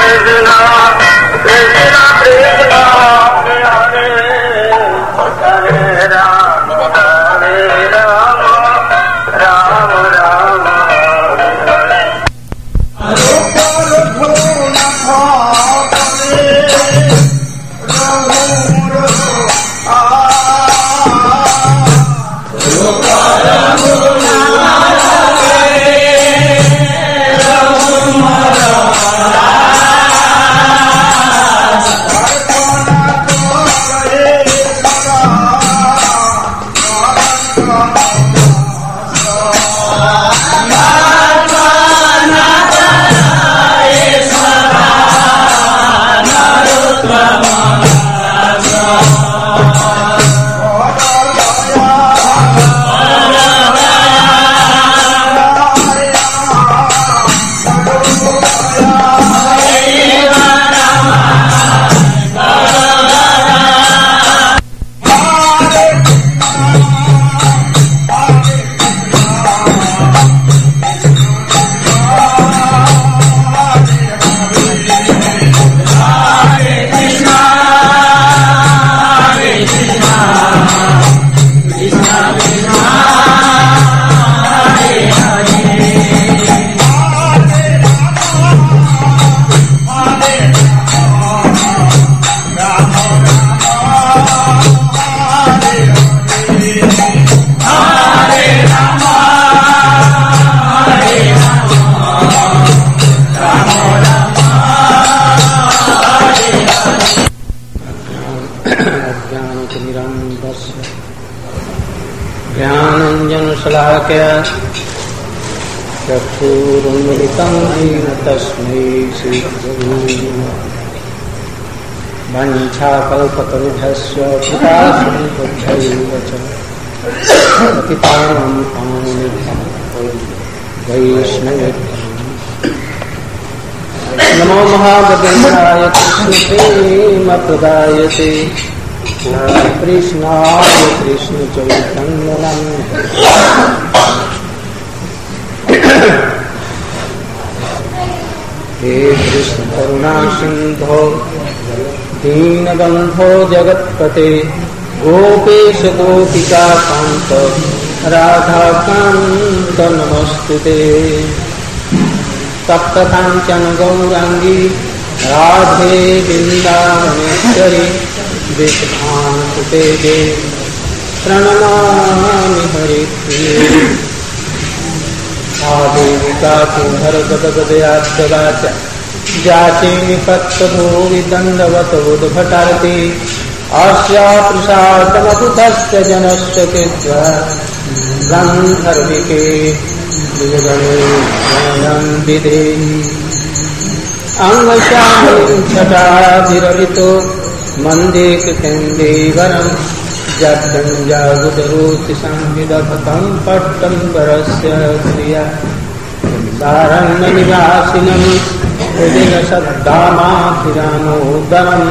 ज्ञानञ्जनशलाकया चक्षुरुन्मिलितं येन तस्मै श्रीगुरवे वञ्चाकल्पतरुभ्यश्च कृपासिन्धुभ्यैव च पतितानां पावनेभ्यः वैष्णवेभ्यः नमो महाभद्राय कृष्णप्रेमप्रदायते कृष्णाय कृष्ण चैतन्यं हे कृष्ण करुणा सिंधो दीनबंधो जगत्पते गोपेश गोपिका कांत राधाकांत नमस्तुते तप्त कांचन गौरांगी राधे वृंदावनेश्वरी विश्वांते दे प्रणमामि हरिप्रिये आदेविका कुंभरगदगदयाच्च जाचे निपत्तभूवि दण्डवतोद्भटारति अस्याप्रसादमकुतस्य जनस्य कृत्वा गन्धर्विके विगणे गणयन्दिदे अंगशामि छटाभिरलितो मन्दे कृतेन्दीवरं जगञ्जागुदरोति संविदभतं पट्टम्बरस्य क्रिया सारण्यनिवासिनं हृदयशब्दामाभिरामोदरं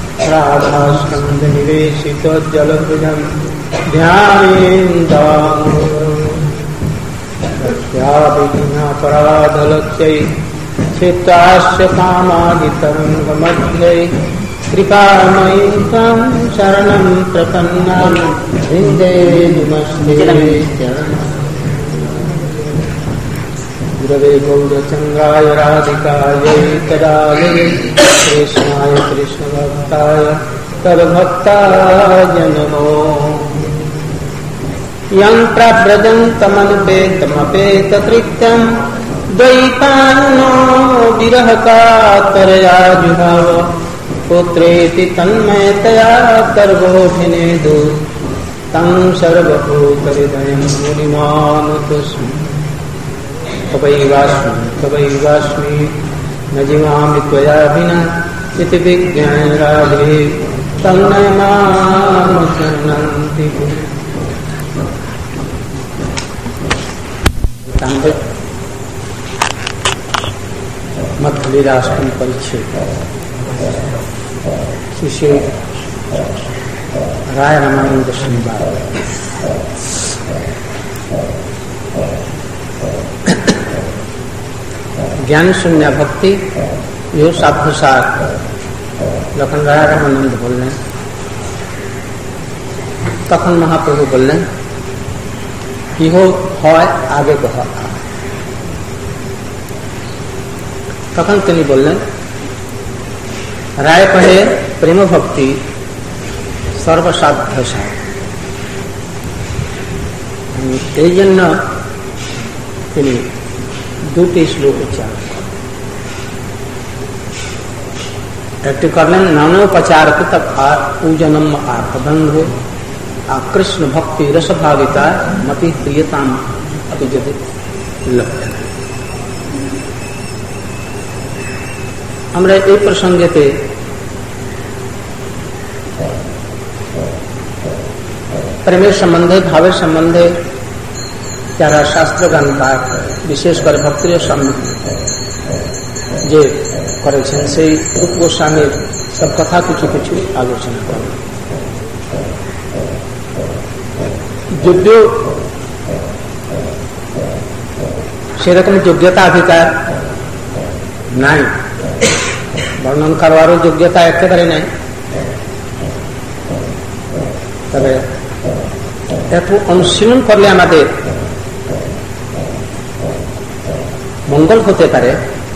राधास्कन्धनिवेशितोज्ज्वलभुजं ध्यायेन्द्रामुपराधलक्ष्यै चित्तास्य कामादितरङ्गमध्ये कृपामयीं त्वां शरणं प्रपन्नां वृन्दे नमस्ते गुरवे गौरचन्द्राय राधिकायै तदालये कृष्णाय कृष्णभक्ताय तद्भक्ताय नमो यं प्रव्रजन्तमनुपेतमपेतकृत्यं द्वैपायनो विरहकातरया जुहाव पुत्रेति तन्मयतया सर्वोऽभिनेदु तं सर्वभूतहृदयं मुनिमानुतस्मि तवैवास्मि न जीवामि त्वया विना इति विज्ञाय राधे तन्नयमानुसरन्ति मध्लीलाष्टमी परिच्छेद श्री राय रामानंद शनिवार ज्ञान शून्य भक्ति यो साधुसार যখন রাধারামানন্দ বললেন, তখন মহাপ্রভু বললেন কি হয় আগে কহ। তখন তিনি বললেন, রায় কহে প্রেম ভক্তি সর্বসাধ্য সার। এই জন্য তিনি দুটি শ্লোক উচ্চারণ করেন। একটি করলেন নানোপচার পূজনম আর্থবন্ধু কৃষ্ণ ভক্তি রসভাবিতা মতি প্রিয়তাম অপি যদি লক্ষ্য। আমরা এই প্রসঙ্গেতে প্রেমের সম্বন্ধে, ভাবের সম্বন্ধে যারা শাস্ত্রগান পাঠ, বিশেষ করে ভক্তির সম্বন্ধে যে করেছেন, সেই রূপ গোস্বামীর সব কথা কিছু কিছু আলোচনা করেন। যদিও সেরকম যোগ্যতা অধিকার নাই, বর্ণন করবারও যোগ্যতা একেবারে নাই, তবে একটু অনুশীলন করলে আমাদের মঙ্গল হতে পারে,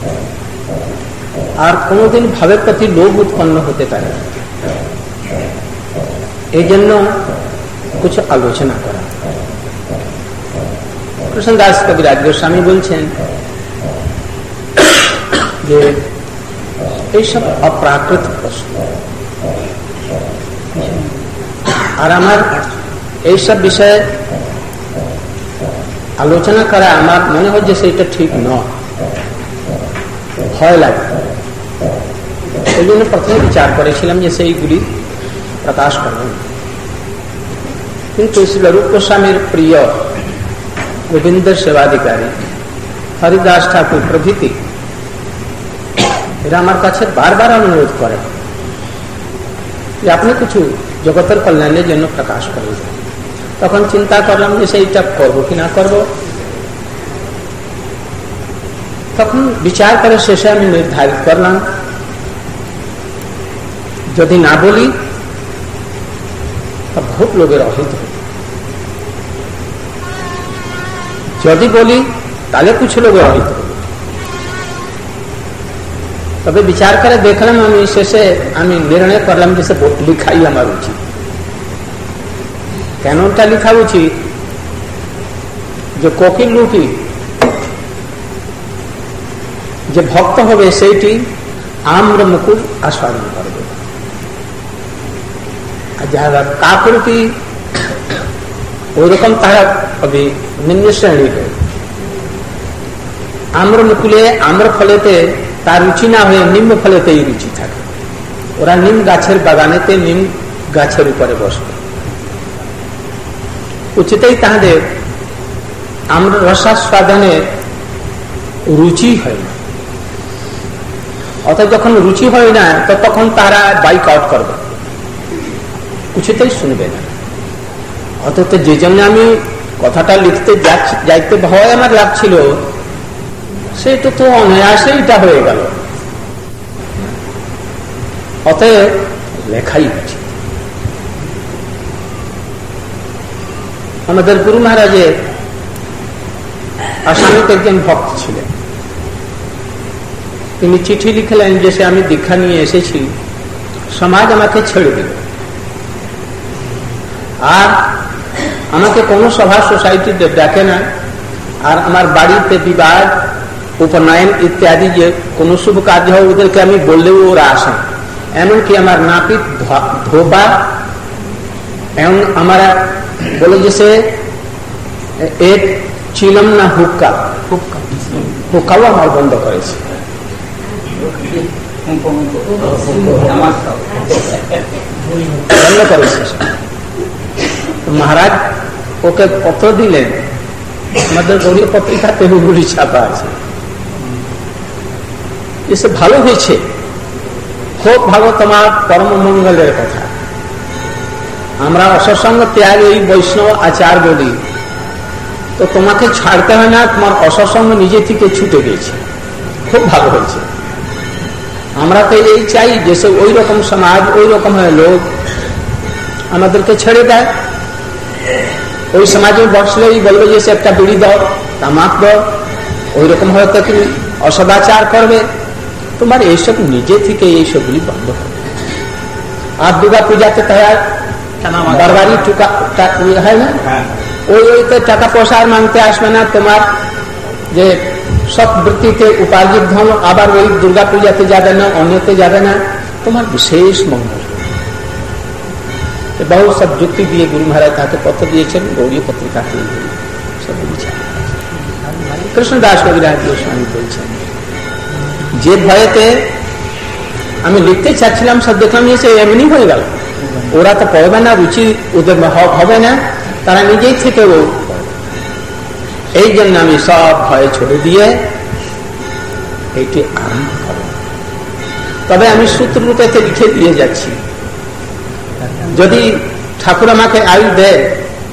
আর কোনদিন ভাবের প্রতি লোভ উৎপন্ন হতে পারে। এই জন্য কিছু আলোচনা করা। কৃষ্ণদাস কবিরাজ গোস্বামী বলছেন যে এইসব অপ্রাকৃতিক প্রশ্ন, আর আমার এইসব বিষয়ে আলোচনা করা আমার মনে হয় যে সেটা ঠিক নয়, ভয় লাগে। সেই জন্য প্রথমে বিচার করেছিলাম যে সেইগুলি প্রকাশ করব, কিন্তু রূপ গোস্বামীর প্রিয় গোবিন্দের সেবাধিকারী হরিদাস ঠাকুর প্রভৃতি এরা আমার কাছে বারবার অনুরোধ করে যে আপনি কিছু জগতের কল্যাণের জন্য প্রকাশ করে দেন। তখন চিন্তা করলাম যে সেইটা করবো কি না করব। তখন বিচার করে শেষে আমি নির্ধারিত করলাম যদি না বলি তা বহুত লোকের অহিত হবে, যদি বলি তাহলে কিছু লোকের অহিত হবে। তবে বিচার করে দেখলাম আমি শেষে আমি নির্ণয় করলাম যে সে লিখাই আমার উচিত। কেন ওটা লিখা উচিত? যে কোকিল লুটি যে ভক্ত হবে সেইটি আম্র মুকুল আস্বাদন করবে, আর যারা কাকুরটি ওইরকম তারা হবে নিম্ন শ্রেণী হবে। আম্র মুকুলে আম্র ফলেতে তার রুচি না হয়ে নিম্ন ফলেতেই রুচি থাকে। ওরা নিম গাছের বাগানেতে নিম গাছের উপরে বসবে, উচিতই তাহাদের আম্র রসাস্বাদনে রুচি হয় না। অর্থাৎ যখন রুচি হয় না তখন তারা বাইক আউট করবে, উচিতই শুনবে না। অথচ যে জন্য আমি কথাটা লিখতে যাইতে ভয় আমার লাগছিল, সেটা তো অনায়াসে এটা হয়ে গেল। অতএব লেখাই উচিত। আমাদের গুরু মহারাজের আসামিতে একজন ভক্ত ছিলেন, তিনি চিঠি লিখলেন যে সে আমি দীক্ষা নিয়ে এসেছি, সমাজ আমাকে ছেড়ে দিল, আর আমাকে কোনো সভা সোসাইটিতে ডাকে না, আর আমার বাড়িতে বিবাহ উপনয়ন ইত্যাদি যে কোনো শুভ কাজ হয় ওদেরকে আমি বললেও ওরা আসেন। এমনকি আমার নাপিত ধোপা এবং আমার বলে যে সে এক চিলম না হুক্কা, হুক্কাও আমার বন্ধ করেছে। বন্ধ করেছে। মহারাজ ওকে পত্র দিলেন, আমাদের গৌরী পত্রিকাতে ওগুলি ছাপা আছে। এসে ভালো হয়েছে, খুব ভালো, তোমার পরম মঙ্গলের কথা। আমরা অসৎসঙ্গ ত্যাগ এই বৈষ্ণব আচার বলি, তো তোমাকে ছাড়তে হয় না, তোমার অসৎসঙ্গ নিজে থেকে ছুটে গেছে, খুব ভালো হয়েছে। আমরা তো এই চাই जैसे ওই রকম সমাজ ওই রকম লোক আমাদেরকে ছেড়ে দেয়। ওই সমাজে বসলেই বলবে যে সে একটা বিড়ি দাও, তামাক দাও, ওই রকম হয়তো তুমি অসদাচার করবে। তোমার এইসব নিজে থেকে এইসবগুলি বন্ধ করবে। আর দুর্গা পূজাতে তৈরি বারবারই হয় না, ওইতে টাকা পয়সা মাংতে আসবে না। তোমার যে সৎ বৃত্তিতে উপার্জিত ধন আবার ওই দুর্গা পূজাতে যাবে না, অন্যতে যাবে না, তোমার বিশেষ মঙ্গল। বহু সব যুক্তি দিয়ে গুরু মহারাজ তাকে পত্র দিয়েছেন, গৌরী পত্রিকা কৃষ্ণদাস কবিরাজ গোস্বামী বলছেন যে ভয়েতে আমি লিখতে চাচ্ছিলাম সব দেখলাম যে এমনি হয়ে গেল। ওরা তো পড়বে না, রুচি ওদের হবে না, তারা নিজেই থেকে ও। এই জন্য আমি সব ভয় ছেড়ে দিয়ে এইটি আরম্ভ করব। তবে আমি সূত্র রূপে লিখে দিয়ে যাচ্ছি, যদি ঠাকুর আমাকে আয়ু দেয়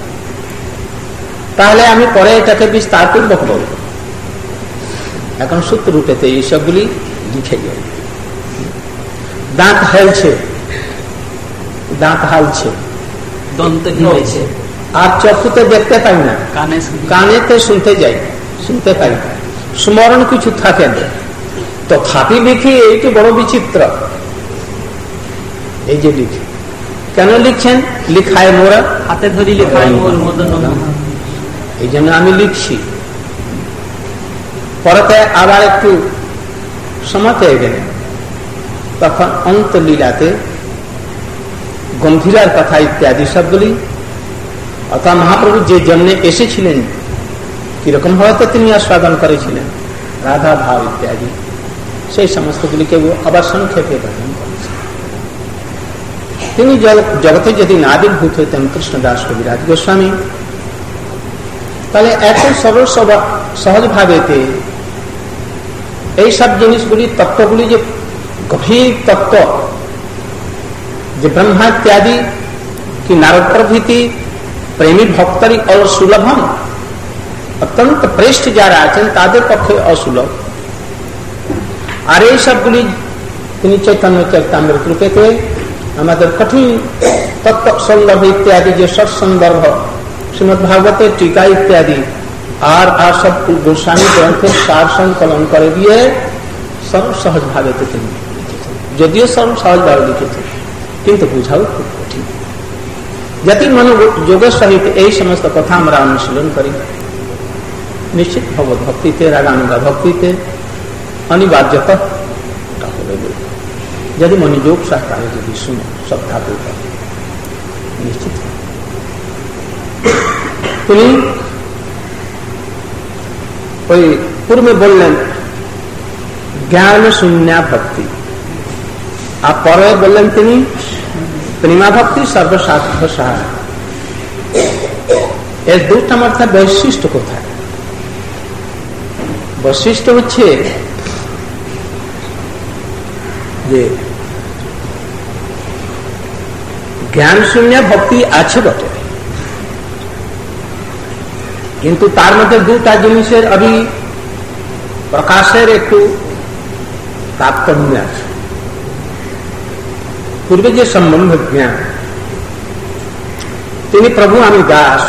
তাহলে আমি পরে এটাকে বিস্তারপূর্বক বলব। এখন সূত্র রূপেতে এইসবগুলি লিখে যাই। দাঁত হেলছে, দাঁত হালছে, আর চক্ষুতে দেখতে পাই না, কানেতে শুনতে যাই, শুনতে পাই না, স্মরণ কিছু থাকে না, তথাপি লিখি। এইটি বড় বিচিত্র। এই যে লিখি, কেন লিখছেন? লিখায় মোরা হাতে ধরি, লেখায় মোর মদন। এই জন্য আমি লিখছি। পরেতে আবার একটু সময় পেয়ে গেলেন, তখন অন্তলীলাতে গম্ভীরার কথা ইত্যাদি সবগুলি, অর্থাৎ মহাপ্রভু যে জন্যে এসেছিলেন কিরকম হয়তো তিনি আস্বাদন করেছিলেন, রাধা ভাব ইত্যাদি, সেই সমস্তগুলিকে আবার সংক্ষেপে বর্ণন করেছেন। তিনি জগতে যদি না আবির্ভূত হইতেন কৃষ্ণদাস কবিরাজ গোস্বামী, তাহলে এত সরল সহজ ভাবেতে এই সব জিনিসগুলি, তত্ত্বগুলি, যে গভীর তত্ত্ব, যে ব্রহ্মা ইত্যাদি কি নারদ প্রভৃতি প্রেমী ভক্তরই অসুলভম, অত্যন্ত প্রেষ্ঠ যারা আছেন তাদের পক্ষে অসুলভ। আর এই সবগুলি তিনি চৈতন্য চরিতামৃত রূপেতে আমাদের কঠিন তত্ত্ব সন্দর্ভ ইত্যাদি, যে সৎসন্দর্ভ শ্রীমদ ভাগবতের টিকা ইত্যাদি আর সব গোস্বামী গ্রন্থের সার সংকলন করে দিয়ে সরল সহজ ভাবে তিনি লিখেছেন। যদিও সরল সহজ ভাবে লিখেছেন, কিন্তু বুঝাও খুব কঠিন। যাতে মনোযোগের সহিত এই সমস্ত কথা আমরা অনুশীলন করি, নিশ্চিত ভগবত ভক্তিতে, রাগানুগা ভক্তিতে অনিবার্যতা হবে। যদি মনোযোগ সহকারে যদি শুনে, শ্রদ্ধাপূর্বক, নিশ্চিত। তিনি ওই পূর্বে বললেন জ্ঞান শূন্য ভক্তি, আর পরে বললেন তিনি প্রেমা ভক্তি সর্বস্বার্থ সার। এর দুটা মধ্যে বৈশিষ্ট্য কোথায়? বৈশিষ্ট্য হচ্ছে যে জ্ঞান শূন্য ভক্তি আছে বটে, কিন্তু তার মধ্যে দুটা জিনিসের প্রকাশের একটু তারতম্য আছে। পূর্বে যে সম্বন্ধ জ্ঞান, তিনি প্রভু আমি দাস,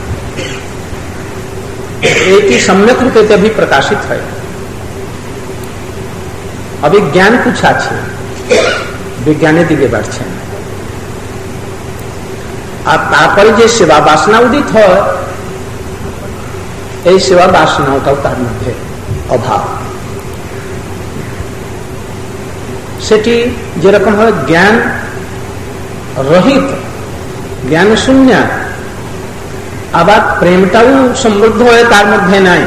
এটি সম্যক রূপে भी प्रकाशित है। अभी ज्ञान कुछ আছে, বিজ্ঞানের দিকে বাড়ছেন। আর তারপরে যে সেবা বাসনা উদিত হয়, এই সেবা বাসনাটাও তার মধ্যে অভাব। সেটি যেরকম হয় জ্ঞান রহিত, জ্ঞান শূন্য, আবার প্রেমটাও সমৃদ্ধ হয়ে তার মধ্যে নাই।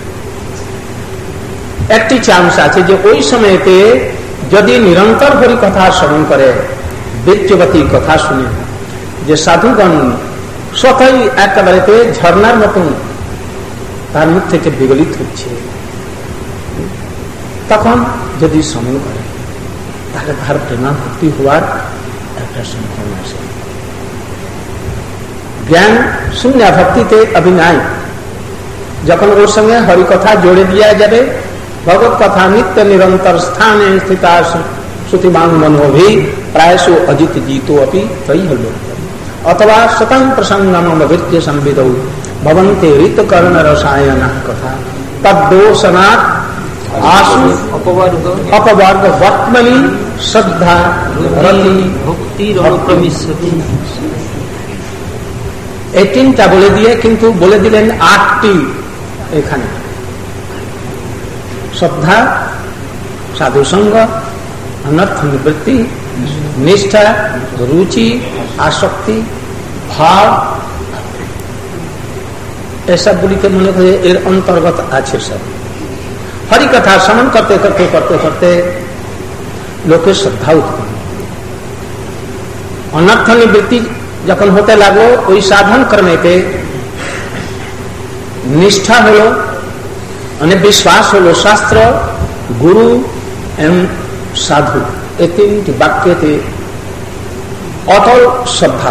একটি চান্স আছে যে ওই সময়তে যদি নিরন্তর হরি কথা শ্রবণ করে, বীর্যবতী কথা শুনে, যে সাধুগণ সবাই একেবারে ঝর্ণার মতন তার মুখ থেকে বিগলিত হচ্ছে, তখন যদি শ্রবণ করে তাহলে তার প্রেমা ভক্তি হওয়ার একটা সম্ভাবনা আছে। জ্ঞান শূন্য ভক্তিতে অভিনয়, যখন ওর সঙ্গে হরিকথা জোড়ে দেওয়া যাবে, ভগবত কথা নিত্য নিরন্তর স্থানে স্থিত श्रुतिमान मनो भी प्रायसो अजित जीतो अपि तई हलो अथवा शतं प्रसंगम वित्य संविदौ भवन्ते ऋत कर्ण रसायन कथा तद्दोषनात् आशु अपवर्ग वर्तमनि श्रद्धा रति भक्ति प्रविशति। 18টা বলে দিয়ে কিন্তু বলে দিলেন 8টি এখানে श्रद्धा साधु संग अनर्थ निवृत्ति निष्ठा रुचि आसक्ति भाव ऐसा बोली के मन को एर अंतर्गत आछे सब हरि कथा श्रवण करते करते करते करते लोके श्रद्धा उत्पन्न अनर्थ निवृत्ति যখন হতে লাগলো ওই সাধন কর্মেতে নিষ্ঠা হলো અને વિશ્વાસ হলো શાસ્ત્ર ગુરુ એમ સાધુ એ তিনটি বাক্যতে অটল শ্রদ্ধা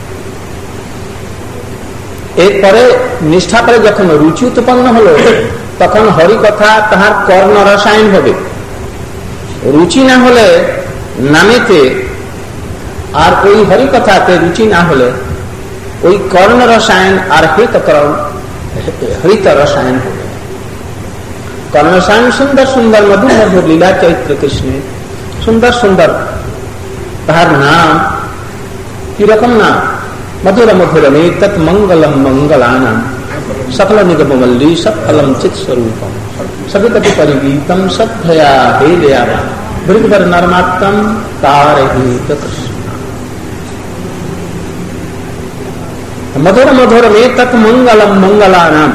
এরপরে নিষ্ঠা করে যখন রুচি উৎপন্ন হলো তখন হরি কথা তাহার কর্ণ রসায়ন হবে রুচি না হলে নামেতে আর ওই হরি কথাতে রুচি না হলে ওই কর্ণ রসায়ন আর হৃত রসায়ন হবে कर्ण रसायन सुंदर सुंदर मधुर मधुर लीला चैत्र कृष्ण सुंदर सुंदर तार नाम की रकम नाम मधुर मधुर में तत् मंगलम मंगलानाम सकल निगम मल्ली सत्फलम चित स्वरूपम सवितपि परिगीतम सद्भया हेलया भृगवर नरमात्तम तारहीत कृष्ण मधुर मधुर में तत् मंगलम मंगलानाम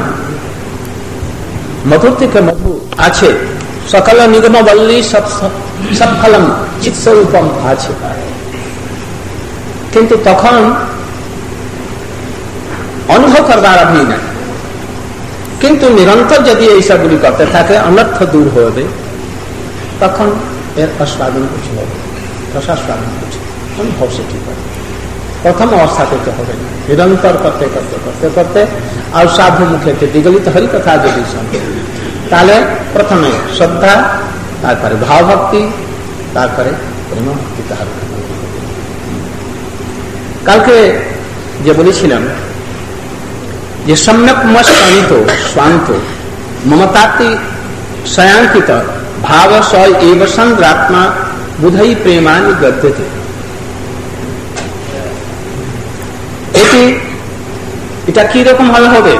मधुर থেকে মধু আছে সকল নিগম বল্লী সৎফলম চিৎ স্বরূপম আছে কিন্তু তখন অনুভব করবার অভি না কিন্তু নিরন্তর যদি এই সবগুলি করতে থাকে অনর্থ দূর হবে তখন এর আস্বাদন কিছু হবে রসাস্বাদন কিছু অনুভব সে ঠিক হবে প্রথম অবস্থা করতে হবে না নিরন্তর করতে করতে করতে করতে আর সাধু মুখেতে বিগলিত হরি কথা যদি শুনে তাহলে প্রথমে শ্রদ্ধা তারপরে ভাব ভক্তি তারপরে প্রেম ভক্তি তাহার কালকে যে বলেছিলাম যে সম্যক মস্তানিত স্বান্ত মমতাতি সয়াঙ্কিত ভাব স এব সংগ্রাত্মা বুধৈ প্রেমানি গদ্যতে এটা কি রকম ভাবে হবে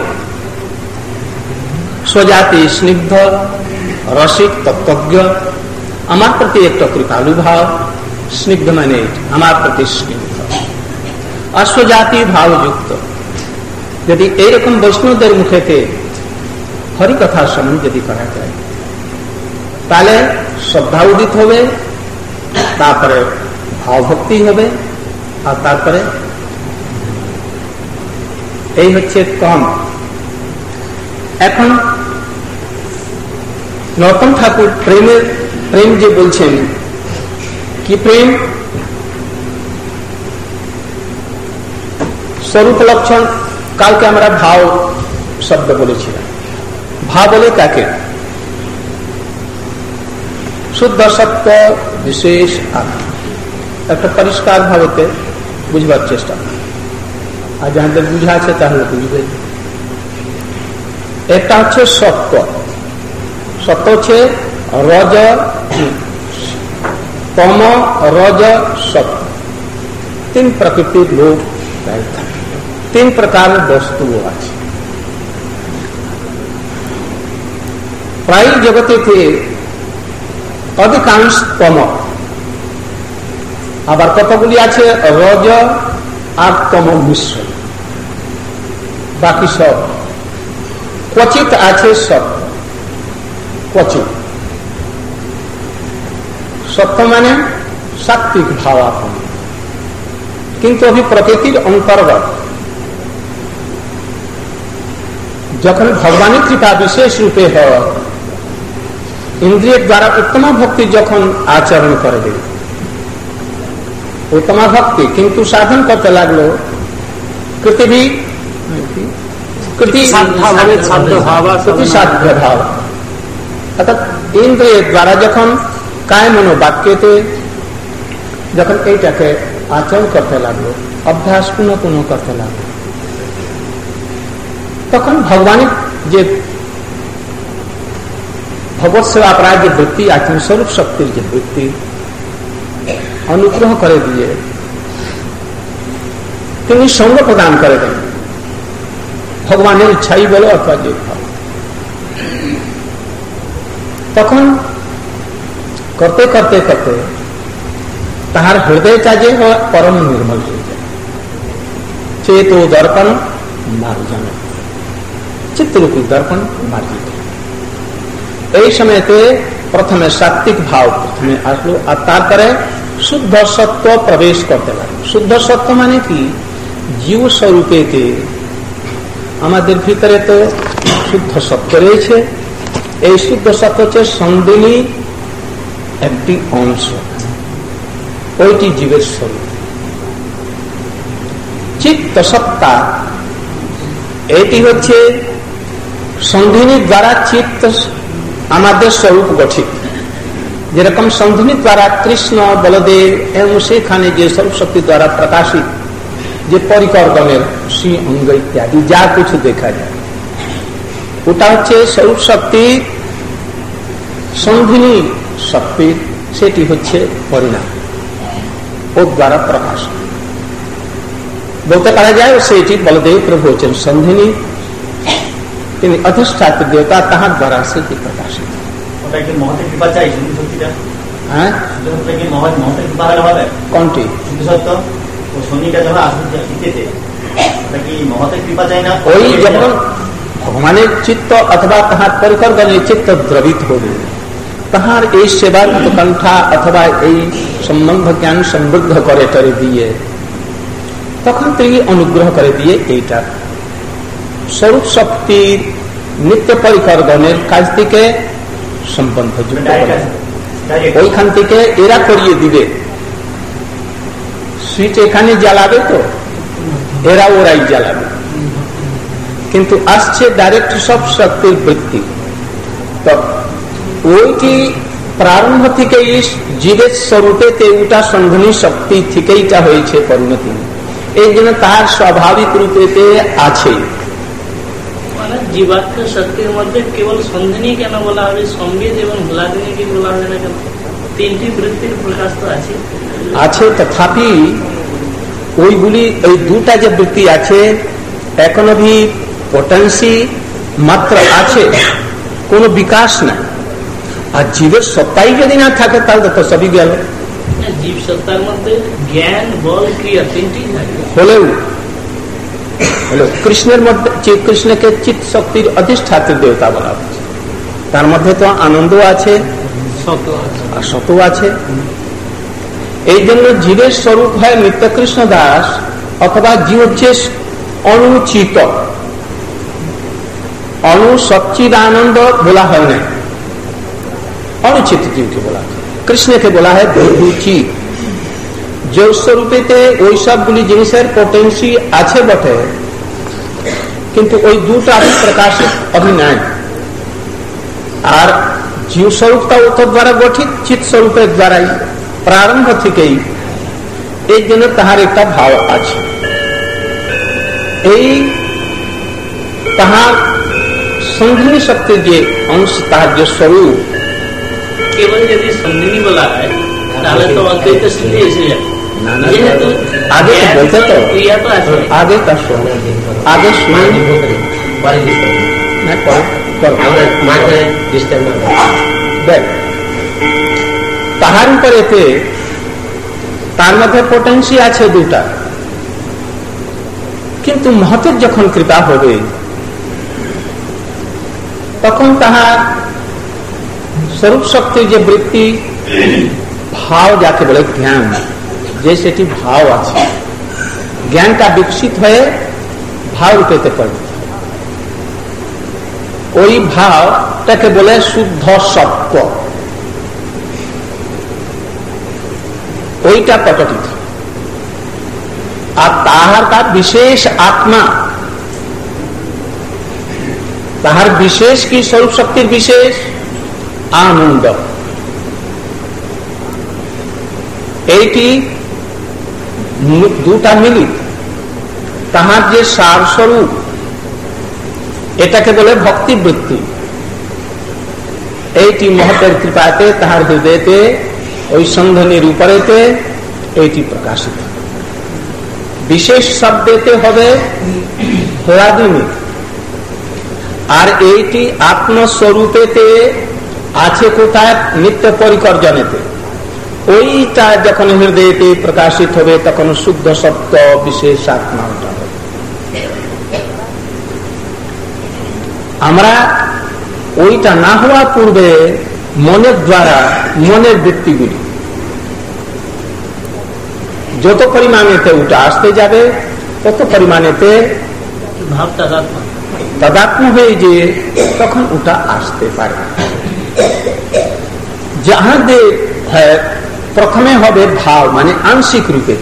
स्वजाति स्निग्ध रसिक तत्वज्ञ আমার প্রতি একটা কৃপালু ভাব স্নিগ্ধ মানে আমার প্রতি স্নিগ্ধ অস্বজাতি ভাবযুক্ত যদি এইরকম বৈষ্ণবদের মুখেতে হরি কথা শ্রবণ যদি করা যায় তাহলে শ্রদ্ধা উদিত হবে তারপরে ভাব ভক্তি হবে আর তারপরে এই হচ্ছে কম এখন নরোত্তম ঠাকুর প্রেম যে বলছেন কি প্রেম স্বরূপ লক্ষণ কালকে আমরা ভাব শব্দ বলেছিলাম ভাব বলে কাকে শুদ্ধ সত্য বিশেষ আত্মা একটা পরিষ্কার ভাবতে বুঝবার চেষ্টা আর যাদের বুঝা আছে তাহলে বুঝবে একটা হচ্ছে সত্য সত্য হচ্ছে রজ তম রজ সত্য তিন প্রকৃতির লোক তিন প্রকারের বস্তু আছে প্রায় জগতে অধিকাংশ তম আবার কতগুলি আছে রজ আর তম মিশ্র বাকি সব क्वचित আছে সত্য क्वचित সত্য মানে সাত্বিক ভাবাপন্ন কিন্তু অভি প্রকৃতির অন্তর্গত যখন ভগবানের কৃপা বিশেষ রূপে হয় ইন্দ্রিয়ের দ্বারা উত্তম ভক্তি যখন আচরণ করবে উত্তম ভক্তি কিন্তু সাধন করতে লাগলো পৃথিবী অর্থাৎ ইন্দ্রিয়ের দ্বারা যখন কায় মনো বাক্যতে যখন এইটাকে আচরণ করতে লাগলো, অভ্যাস পুনঃ পুনঃ করতে লাগলো, তখন ভগবানের যে ভগবত সেবা প্রায় যে বৃত্তি আছেন, স্বরূপ শক্তির যে বৃত্তি অনুগ্রহ করে দিয়ে তিনি সঙ্গ প্রদান করে দেন। ভগবানের ইচ্ছাই বলো অথবা যে ভাব, তখন করতে করতে করতে তাহার হৃদয়টা যে পরম নির্মল হয়ে যায়। চেতো দর্পণ মার্জন, চিত্তরূপী দর্পণ মার্জিত। এই সময়তে প্রথমে সাত্বিক ভাব প্রথমে আসলো, আর তারপরে শুদ্ধ সত্য প্রবেশ করতে লাগলো। শুদ্ধ সত্য মানে কি? জীব স্বরূপেতে আমাদের ভিতরে তো শুদ্ধ সত্য রয়েছে। এই শুদ্ধ সত্য হচ্ছে সন্দিনী একটি অংশ, ওইটি জীবের স্বরূপ। চিত্ত সত্তা এটি হচ্ছে সন্ধিনী দ্বারা চিত্ত আমাদের স্বরূপ গঠিত। যেরকম সন্ধিনী দ্বারা কৃষ্ণ বলদেব এবং সেখানে যে স্বরূপ শক্তি দ্বারা প্রকাশিত যে পরিকর্গণের শ্রী অঙ্গ ইত্যাদি যা কিছু দেখা যায়, ওটা হচ্ছে স্বরূপ শক্তি, সন্ধিনী শক্তির সেটি হচ্ছে পরিণাম, ওর দ্বারা প্রকাশ। বলতে পারা যায় সেটি বলদেব প্রভু হচ্ছেন সন্ধিনী, তিনি অধিষ্ঠাত্র দেবতা, তাহার দ্বারা সেটি প্রকাশিত। কোনটি? ওই যখন ভগবানের চিত্ত অথবা তাহার পরিকর্গণের চিত্ত দ্রবিত হবে, তাহার এই সেবার উৎকণ্ঠা অথবা এই সম্বন্ধ জ্ঞান সমৃদ্ধ করে দিয়ে তখন তিনি অনুগ্রহ করে দিয়ে এইটা স্বরূপ শক্তির নিত্য পরিকর্গণের কাজ থেকে সম্বন্ধ যুক্ত করে, ওইখান থেকে এরা করিয়ে দিবে। সুইচ এখানে জ্বালাবে তো এরা ওরাই জ্বালাবে, কিন্তু আসছে ডাইরেক্ট সব শক্তির বৃত্তি। তো ওইটি প্রারম্ভ থেকেই জীবের স্বরূপেতে ওটা সন্ধানী শক্তি থেকেইটা হয়েছে পরিণতি, এই জন্য তার স্বাভাবিক রূপেতে আছে। জীবাত্ম শক্তির মধ্যে কেবল সন্ধানী কেন বলা হবে, সম্বিত এবং ভোলাদিনী কি বলা হবে না কেন? তিনটি বৃত্তির প্রকাশ তো আছে আছে, তথাপি ওইগুলি ওই দুটা যে বৃত্তি আছে এখন অবধি পোটেন্সি মাত্র আছে, কোনো বিকাশ নাই। আর জীবের সত্তাই যদি না থাকে তাহলে তো সবই গেল। জীব সত্তার মধ্যে জ্ঞান, বল, ক্রিয়া তিনটি থাকে। হলেও কৃষ্ণের মধ্যে কৃষ্ণকে চিৎ শক্তির অধিষ্ঠাত্র দেবতা বলা হচ্ছে, তার মধ্যে তো আনন্দ আছে আর সত আছে। এই জন্য জীবের স্বরূপ হয় নিত্য কৃষ্ণ দাস, অথবা জীব হচ্ছে অনুচিত, সচ্চিদানন্দ বলা হয় না, অনুচিত জীবকে বলা হয়। কৃষ্ণকে বলা হয় বিভূচিত। যে স্বরূপেতে ওই সবগুলি জিনিসের পোটেন্সি আছে বটে, কিন্তু ওই দুটা প্রকাশিত অভিনয়। আর জীব স্বরূপটা উত্তর দ্বারা গঠিত, চিৎ স্বরূপের দ্বারাই প্রারম্ভ থেকেই, এই জন্য তাহার একটা ভাব আছে। এই তাহার সন্ধানী শক্তির যে অংশ, তাহার যে স্বরূপ, কেবল যদি সন্ধানী বলা হয় তাহলে তো অদ্বৈত সিদ্ধি এসে যাবে। আগে তো বলতে তো আগে তার আগে তাহার উপরেতে তার মধ্যে পোটেন্সি আছে দুটা, কিন্তু মহতের যখন কৃপা হবে তখন তাহার স্বরূপ শক্তির যে বৃত্তি, ভাব যাকে বলে জ্ঞান, যে সেটি ভাব আছে, জ্ঞানটা বিকশিত হয়ে ভাব রূপেতে পরিণত, ওই ভাবটাকে বলে শুদ্ধ সত্য, ওইটা প্রকটিত। আর তাহার তার বিশেষ আত্মা, তাহার বিশেষ কি স্বরূপ শক্তির? বিশেষ আনন্দ। এই জন্য জীবের স্বরূপ হচ্ছে সন্ধানী, এইটি দুটা মিলিত, তাহার যে সার স্বরূপ এটাকে বলে ভক্তিবৃত্তি। এইটি মহতের কৃপাতে তাহার হৃদয়তে ওই সন্ধনির উপরেতে এইটি প্রকাশিত। বিশেষ শব্দেতে হবে হলাদিনী, আর এইটি আত্মস্বরূপেতে আছে কোথায়? নিত্য পরিকর্জনেতে। ওইটা যখন হৃদয়তে প্রকাশিত হবে তখন শুদ্ধ সত্য বিশেষ আত্মা ওটা হবে। আমরা ওইটা না হওয়া পূর্বে মনের দ্বারা মনের বৃত্তিগুলি যত পরিমাণেতে ওটা আসতে যাবে তত পরিমাণেতে ভাব তাদাত্ম হয়ে যে তখন ওটা আসতে পারে। যাহাদের প্রথমে হবে ভাব, মানে আংশিক রূপে।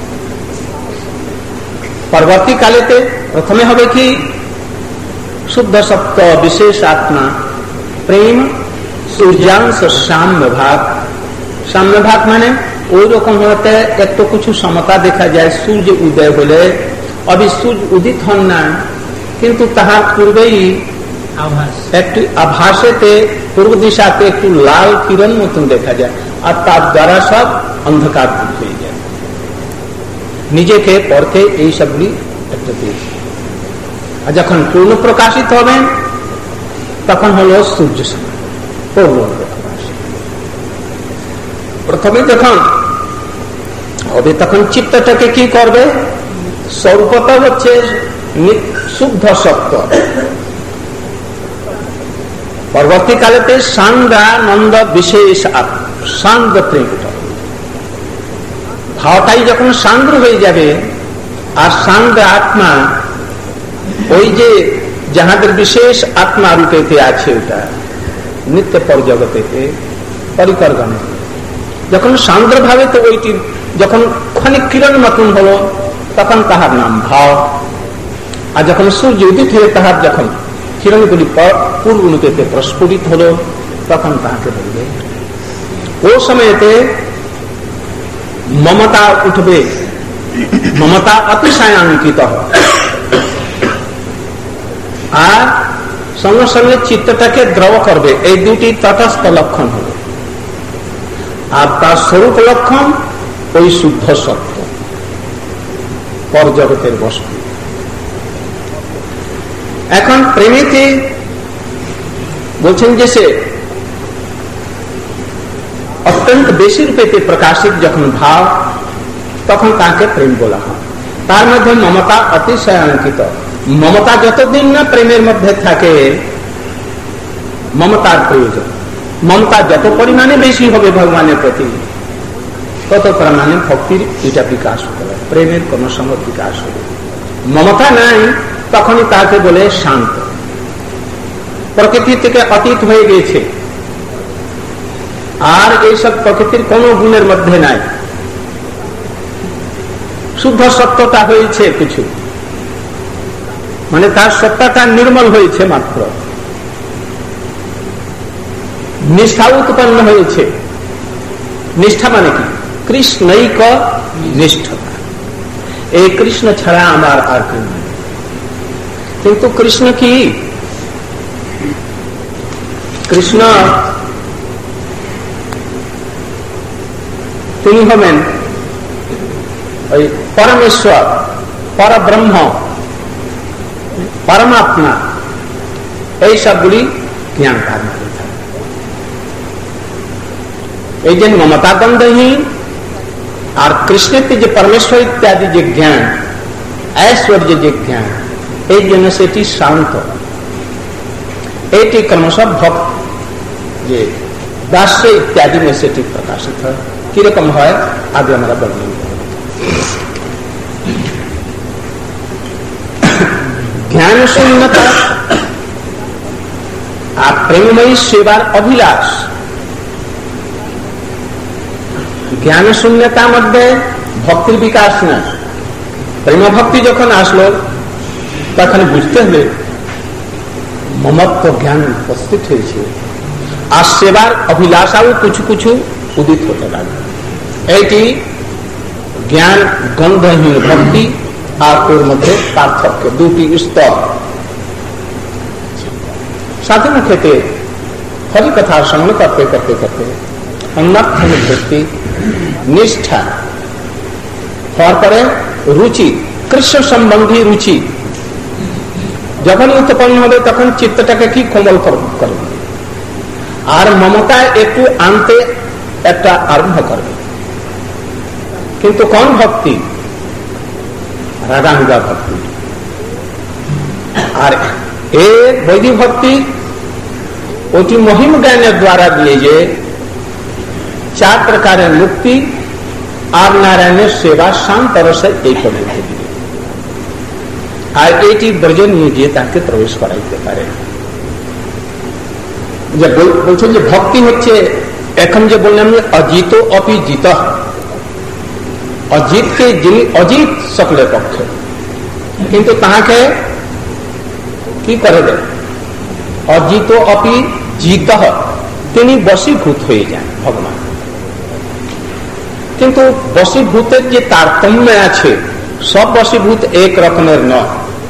পরবর্তীকালেতে প্রথমে হবে কি? শুদ্ধ সত্য বিশেষ আত্মা, প্রেম, সূর্যাংশ সাম্যভাগ। সাম্যভাগ মানে ওই রকম হতে একটু কিছু সমতা দেখা যায়। সূর্য উদয় হলে অবি সূর্য উদিত হন না, কিন্তু তাহার পূর্বেই একটু আভাসেতে পূর্ব দিশাতে একটু লাল কিরণ মতন দেখা যায়, আর তার দ্বারা সব অন্ধকার হয়ে যায়। নিজেকে পড়তে এই সবগুলি একটা দিয়েছে। আর যখন পূর্ণ প্রকাশিত হবেন তখন হলো সূর্য সময় পূর্ণ প্রকাশ। প্রথমে যখন হবে তখন চিত্তটাকে কি করবে? স্বরূপতা হচ্ছে শুদ্ধ সত্য। পরবর্তীকালেতে সান্দ্রানন্দ বিশেষ সান্দ্র প্রেম, ভাবটাই যখন সান্দ্র হয়ে যাবে আর সান্দ্র আত্মা ওই যে যাহাদের বিশেষ আত্মা রূপেতে আছে ওটা নিত্য পরজগতেতে পরিকর্গণে যখন সান্দ্র ভাবে, তো ওইটি যখন ক্ষণিক কিরণ মতন হলো তখন তাহার নাম ভাব। আর যখন সূর্য উদিত হয়ে তাহার যখন কিরণগুলি পূর্বনুতে প্রস্ফুটিত হলো তখন তাহাকে বলবে। ও সময়তে মমতা উঠবে, মমতা অতিশয়াঙ্কিত হয়, আর সঙ্গে সঙ্গে চিত্তটাকে দ্রব করবে। এই দুটি তটস্থ লক্ষণ হবে। আর তার স্বরূপ লক্ষণ ওই শুদ্ধ সত্য পরজগতের বস্তু। এখন প্রেমেতে বলছেন যে সে অত্যন্ত বেশি রূপেতে প্রকাশিত যখন ভাব তখন তাকে প্রেম বলা হয়। তার মধ্যে মমতা অতিশয়াঙ্কিত। মমতা যতদিন না প্রেমের মধ্যে থাকে মমতার প্রয়োজন। মমতা যত পরিমাণে বেশি হবে ভগবানের প্রতি তত পরিমাণে ভক্তির এটা বিকাশ হবে, প্রেমের কোন সময় বিকাশ হবে। মমতা নাই তখনই তাকে বলে শান্ত। প্রকৃতি থেকে অতীত হয়ে গেছে আর এইসব প্রকৃতির কোন গুণের মধ্যে নাই, শুদ্ধ সত্যতা হয়েছে কিছু, মানে তার সত্তাটা নির্মল হয়েছে মাত্র। নিষ্ঠা উৎপন্ন হয়েছে। নিষ্ঠা মানে কি? কৃষ্ণৈক নিষ্ঠতা। এই কৃষ্ণ ছাড়া আমার আর কেউ নেই। কিন্তু কৃষ্ণ কি? কৃষ্ণ তিনি হবেন ওই পরমেশ্বর, পরব্রহ্ম, পরমাত্মা। এই সবগুলি জ্ঞান ধারণ করে থাকে। এই যে মমতা দ্বন্দ্বহীন আর কৃষ্ণের যে পরমেশ্বর ইত্যাদি যে জ্ঞান, ঐশ্বর্য যে জ্ঞান, এই জন্য সেটি শান্ত। এটি ক্রমশ ভক্ত যে দাস্য ইত্যাদি में সেটি প্রকাশিত হয়। কিরকম হয় আগে আমরা বর্ণন করব। জ্ঞান শূন্যতা আর প্রেমময়ী সেবার অভিলাষ। জ্ঞান শূন্যতার মধ্যে ভক্তির বিকাশ না। প্রেম ভক্তি যখন আসলো তখন বুঝতে হবে মমত্ব জ্ঞান উপস্থিত হয়েছে আর সেবার অভিলাষাও কিছু কিছু উদিত হতে লাগবে। এইটি জ্ঞান গন্ধহীন ভক্তি আর ওর মধ্যে পার্থক্য, দুটি স্তর। সাধনা ক্ষেত্রে হরি কথার সঙ্গে করতে করতে করতে অন্যান্য ভক্তি নিষ্ঠা হওয়ার পরে রুচি, কৃষ্ণ সম্বন্ধী রুচি যখন উৎপন্ন হবে তখন চিত্তটাকে কি কোমল করবে আর মমতা একটু আনতে একটা আরম্ভ করবে। কিন্তু কোন ভক্তি? রাগানুগা ভক্তি। আর এ বৈদিক ভক্তি ওটি মহিম জ্ঞানের দ্বারা দিয়ে যে 4 প্রকারের মুক্তি আর নারায়ণের সেবা শান্ত রসে এই পর্যন্ত দিবে। আর এটি ব্রজে নিয়ে গিয়ে তাকে প্রবেশ করাইতে পারে। যে বলছেন যে ভক্তি হচ্ছে, এখন যে বললাম যে অজিত অপি জিত, অজিতকে যিনি অজিত সকলের পক্ষে, কিন্তু তাহাকে কি করে দেন? অজিত অপি জিত, তিনি বশীভূত হয়ে যান ভগবান। কিন্তু বশীভূতের যে তারতম্য আছে, সব বশীভূত এক রকমের নয়।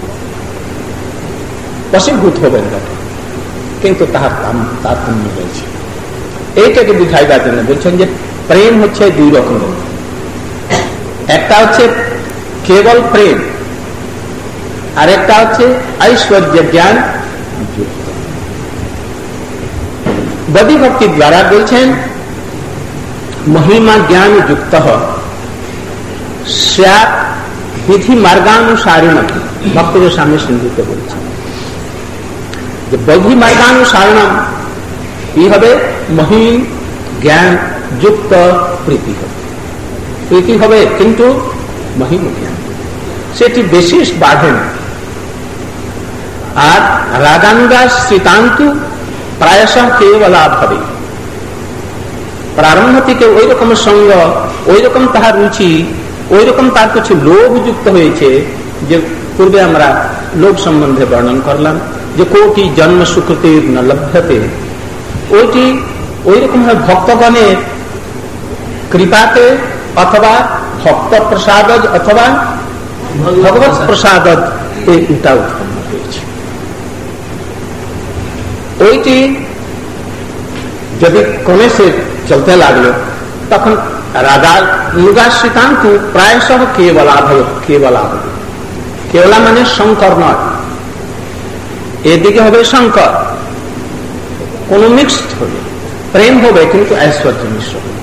বশীভূত হবেন কিন্তু তাহার তারতম্য রয়েছে। এইটাকে বুঝাইবার জন্য বলছেন যে প্রেম হচ্ছে 2 রকমের। একটা হচ্ছে কেবল প্রেম, আর একটা হচ্ছে ঐশ্বর্য জ্ঞান যুক্ত। বৈদিক ভক্তি দ্বারা বলছেন महिमा ज्ञान युक्त विधि मार्गानुसारिण भक्त जो सामने सिंधुते बोलছেন যে বৈধি মার্গানুসারিণম কি হবে? মহিম জ্ঞান যুক্ত প্রীতি হবে। প্রীতি হবে কিন্তু মহিম জ্ঞান সেটি বিশেষ বাড়ে না। আর রাগানুগা শ্রীতান্তু প্রায়শঃ কেবলাভ হবে। প্রারম্ভ থেকে ওই রকম সঙ্গ, ওই রকম তাহার রুচি, ওই রকম তার কিছু লোভ যুক্ত হয়েছে, যে পূর্বে আমরা লোভ সম্বন্ধে বর্ণন করলাম যে কোটি জন্ম সুকৃতির ন লভ্যতে, ওইটি ওই রকম ভক্তগণের কৃপাতে অথবা ভক্ত প্রসাদ অথবা ভগবত প্রসাদ এটা উৎপন্ন হয়েছে। ওইটি যদি কোনে সে চলতে লাগলো তখন রাগানুগাশ্রিতান্তু প্রায়শঃ কেবলা মানে শঙ্কর নয়, এদিকে হবে শঙ্কর, কোন মিক্সড হবে, প্রেম হবে কিন্তু ঐশ্বর্য মিশ্র হবে।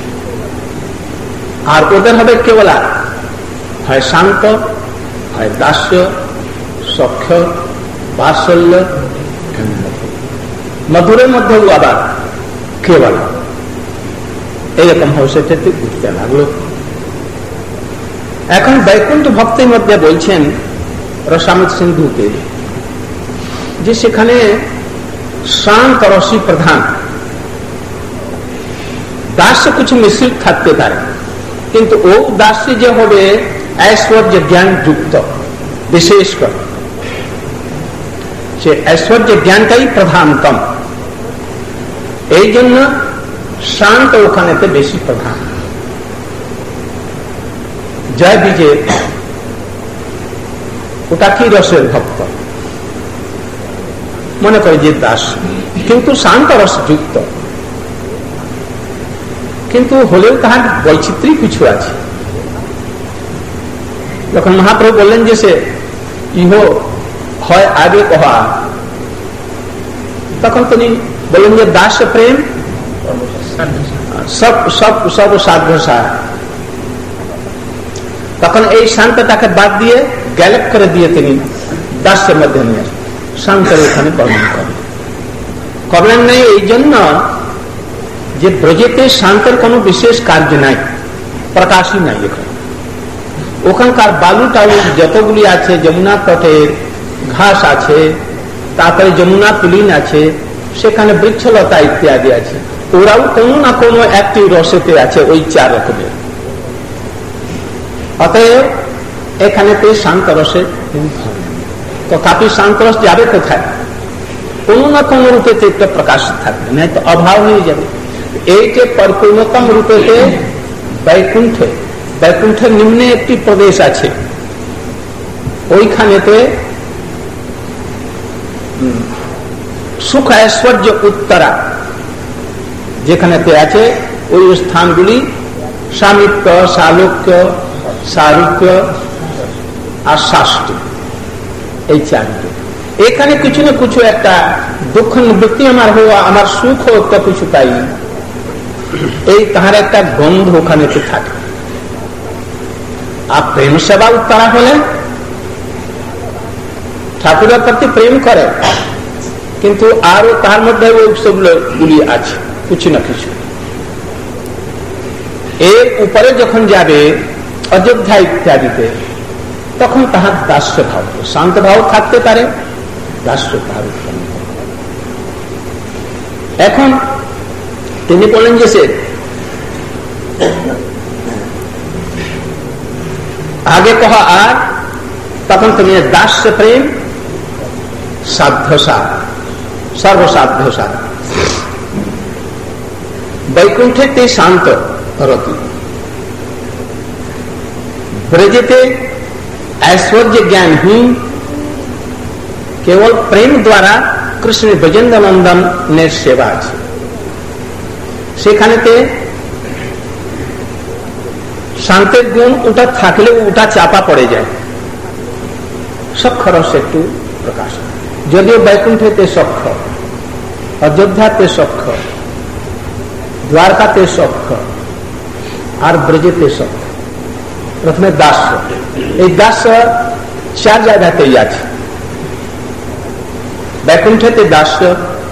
আর ওদের হবে কেবলা, হয় শান্ত, হয় দাস্য, সখ্য, বাৎসল্য, মধুরের মধ্যেও আবার কেবল এইরকম সেটা বুঝতে লাগলো। এখন বৈকুণ্ঠ ভক্তির মধ্যে বলছেন রসামৃত সিন্ধুতে যে সেখানে শান্ত রসি প্রধান, দাস্য কিছু মিশ্রিত থাকতে পারে, কিন্তু ও দাস্য যে হবে ঐশ্বর্য জ্ঞান যুক্ত, বিশেষ করে সে ঐশ্বর্য জ্ঞানটাই প্রধানতম। এই জন্য শান্ত ওখানেতে বেশি প্রধান। জয় বিজয় ওটা কি রসের ভক্ত মনে করে যে দাস, কিন্তু শান্ত রস যুক্ত, কিন্তু হলেও তাহার বৈচিত্র্য কিছু আছে। যখন মহাপ্রভু বললেন যে সে ইহ হয় আগে কহা, তখন তিনি বললেন যে দাস প্রেম সব সব সব সাধ্য সার। তখন এই শান্তটাকে বাদ দিয়ে গ্যালেপ করে দিয়ে তিনি দাসের মধ্যে নিয়ে শান্তের এখানে বর্ণন করলেন নাই। এই জন্য যে ব্রজেতে শান্তের কোন বিশেষ কার্য নাই, প্রকাশই নাই। এখানে ওখানকার বালু টালু যতগুলি আছে, যমুনা তটের ঘাস আছে, তারপরে যমুনা তুলিন আছে, সেখানে বৃক্ষলতা ইত্যাদি আছে, ওরাও কোনো না কোনো একটি রসেতে আছে, ওই 4 রকমের। অতএব এখানে শান্ত রসের তথাপি শান্ত রস যাবে কোথায়? কোনো না কোনো রূপেতে একটা প্রকাশ থাকবে, না তো অভাব হয়ে যাবে। এইটা পরিপূর্ণতম রূপেতে বৈকুণ্ঠের নিম্নে একটি প্রদেশ আছে, ওইখানেতে সুখ ঐশ্বর্য উত্তরা যেখানেতে আছে, ওই স্থানগুলি সামিপ্য, সালোক্য, সারুক্য আর শাস্তি, এই চারটি। এখানে কিছু না কিছু একটা দুঃখ নিবৃত্তি আমার হওয়া, আমার সুখ একটা কিছু পাই, এই তাহার একটা গন্ধ ওখানে থাকে। আর প্রেম সেবা উত্তরা হলে ঠাকুরের প্রতি প্রেম করে, কিন্তু আরো তার মধ্যে ওই সবগুলি আছে কিছু না কিছু। এর উপরে যখন যাবে অযোধ্যা ইত্যাদিতে, তখন তাহার দাস্য ভাব, শান্ত ভাব থাকতে পারে, দাস্য ভাব উৎপন্ন। এখন তিনি বলেন যে সে আগে কহা আর তখন তুমি দাস্য প্রেম সাধ্যসার, সর্বসাধ্যসার। বৈকুণ্ঠে তে শান্ত রতি, ব্রজেতে ऐश्वर्य ज्ञानहीन, केवल प्रेम द्वारा कृष्ण ब्रजेंद्र नंदन ने सेवा আছে। সেখানেতে শান্তের গুণ ওটা থাকলেও ওটা চাপা পড়ে যায়, সক্ষ রস একটু প্রকাশ। যদিও বৈকুণ্ঠেতে সক্ষ, অযোধ্যাতে সক্ষ, দ্বারকাতে সক্ষ আর ব্রজেতে সক্ষ। প্রথমে দাস্য, এই দাস্য চার জায়গাতেই আছে। বৈকুণ্ঠেতে দাস্য,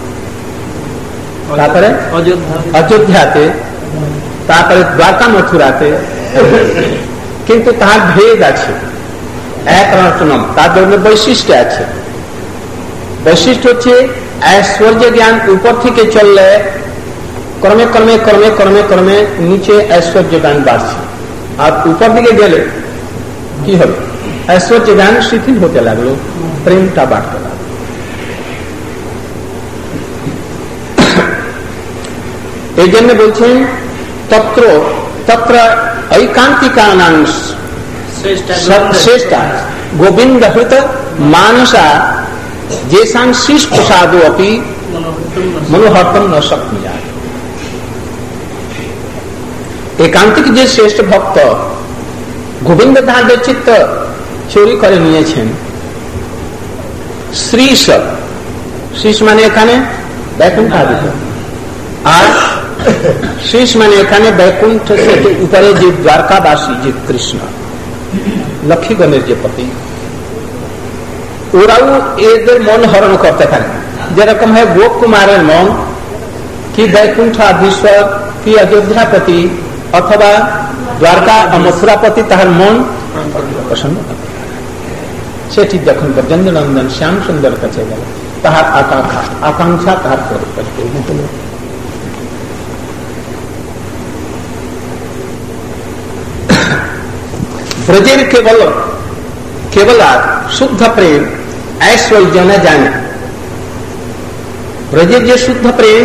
তারপরে অযোধ্যাতে, তারপরে দ্বারকা মথুরাতে, কিন্তু তার ভেদ আছে। এক রচনম, তার জন্য বৈশিষ্ট্য আছে। বৈশিষ্ট্য হচ্ছে ঐশ্বর্য জ্ঞান উপর থেকে চললে ক্রমে ক্রমে ক্রমে ক্রমে ক্রমে নিচে ঐশ্বর্য জ্ঞান বাড়ছে, আর উপর দিকে গেলে কি হবে, ঐশ্বর্য জ্ঞান শিথিল হতে লাগলো, প্রেমটা বাড়তে লাগলো। এই জন্য বলছেন তত্র তত্র ঐকান্তিকানাং শ্রেষ্ঠা গোবিন্দ হৃত মানসা যেসাং শীষ প্রসাদো অপি মনোহর্তম ন শক্নুযাৎ। একান্তিক যে শ্রেষ্ঠ ভক্ত গোবিন্দ তাহাদের চিত্ত চুরি করে নিয়েছেন। শ্রীশ, শ্রীশ মানে এখানে বৈকুণ্ঠ আদিত, আর শ্রীশ মানে এখানে বৈকুণ্ঠ থেকে উপরে যে দ্বারকাবাসী যে কৃষ্ণ, লক্ষ্মীগণের যে পতি, ওরাও এদের মন হরণ করতে পারে। যেরকম হয় গোপ কুমারের মন, কি বৈকুণ্ঠাধীশ্বর, কি অযোধ্যাপতি অথবা দ্বারকা মথুরাপতি, তাহার মন প্রসন্ন করতে পারে। সেটি যখন ব্রজেন্দ্র নন্দন শ্যাম সুন্দর কাছে গেল, তাহার আকাঙ্ক্ষা তাহার পরিপূর্ণ হল। ব্রজের কেবল আর শুদ্ধ প্রেম ঐশ্বর্য না জানে। ব্রজের যে শুদ্ধ প্রেম,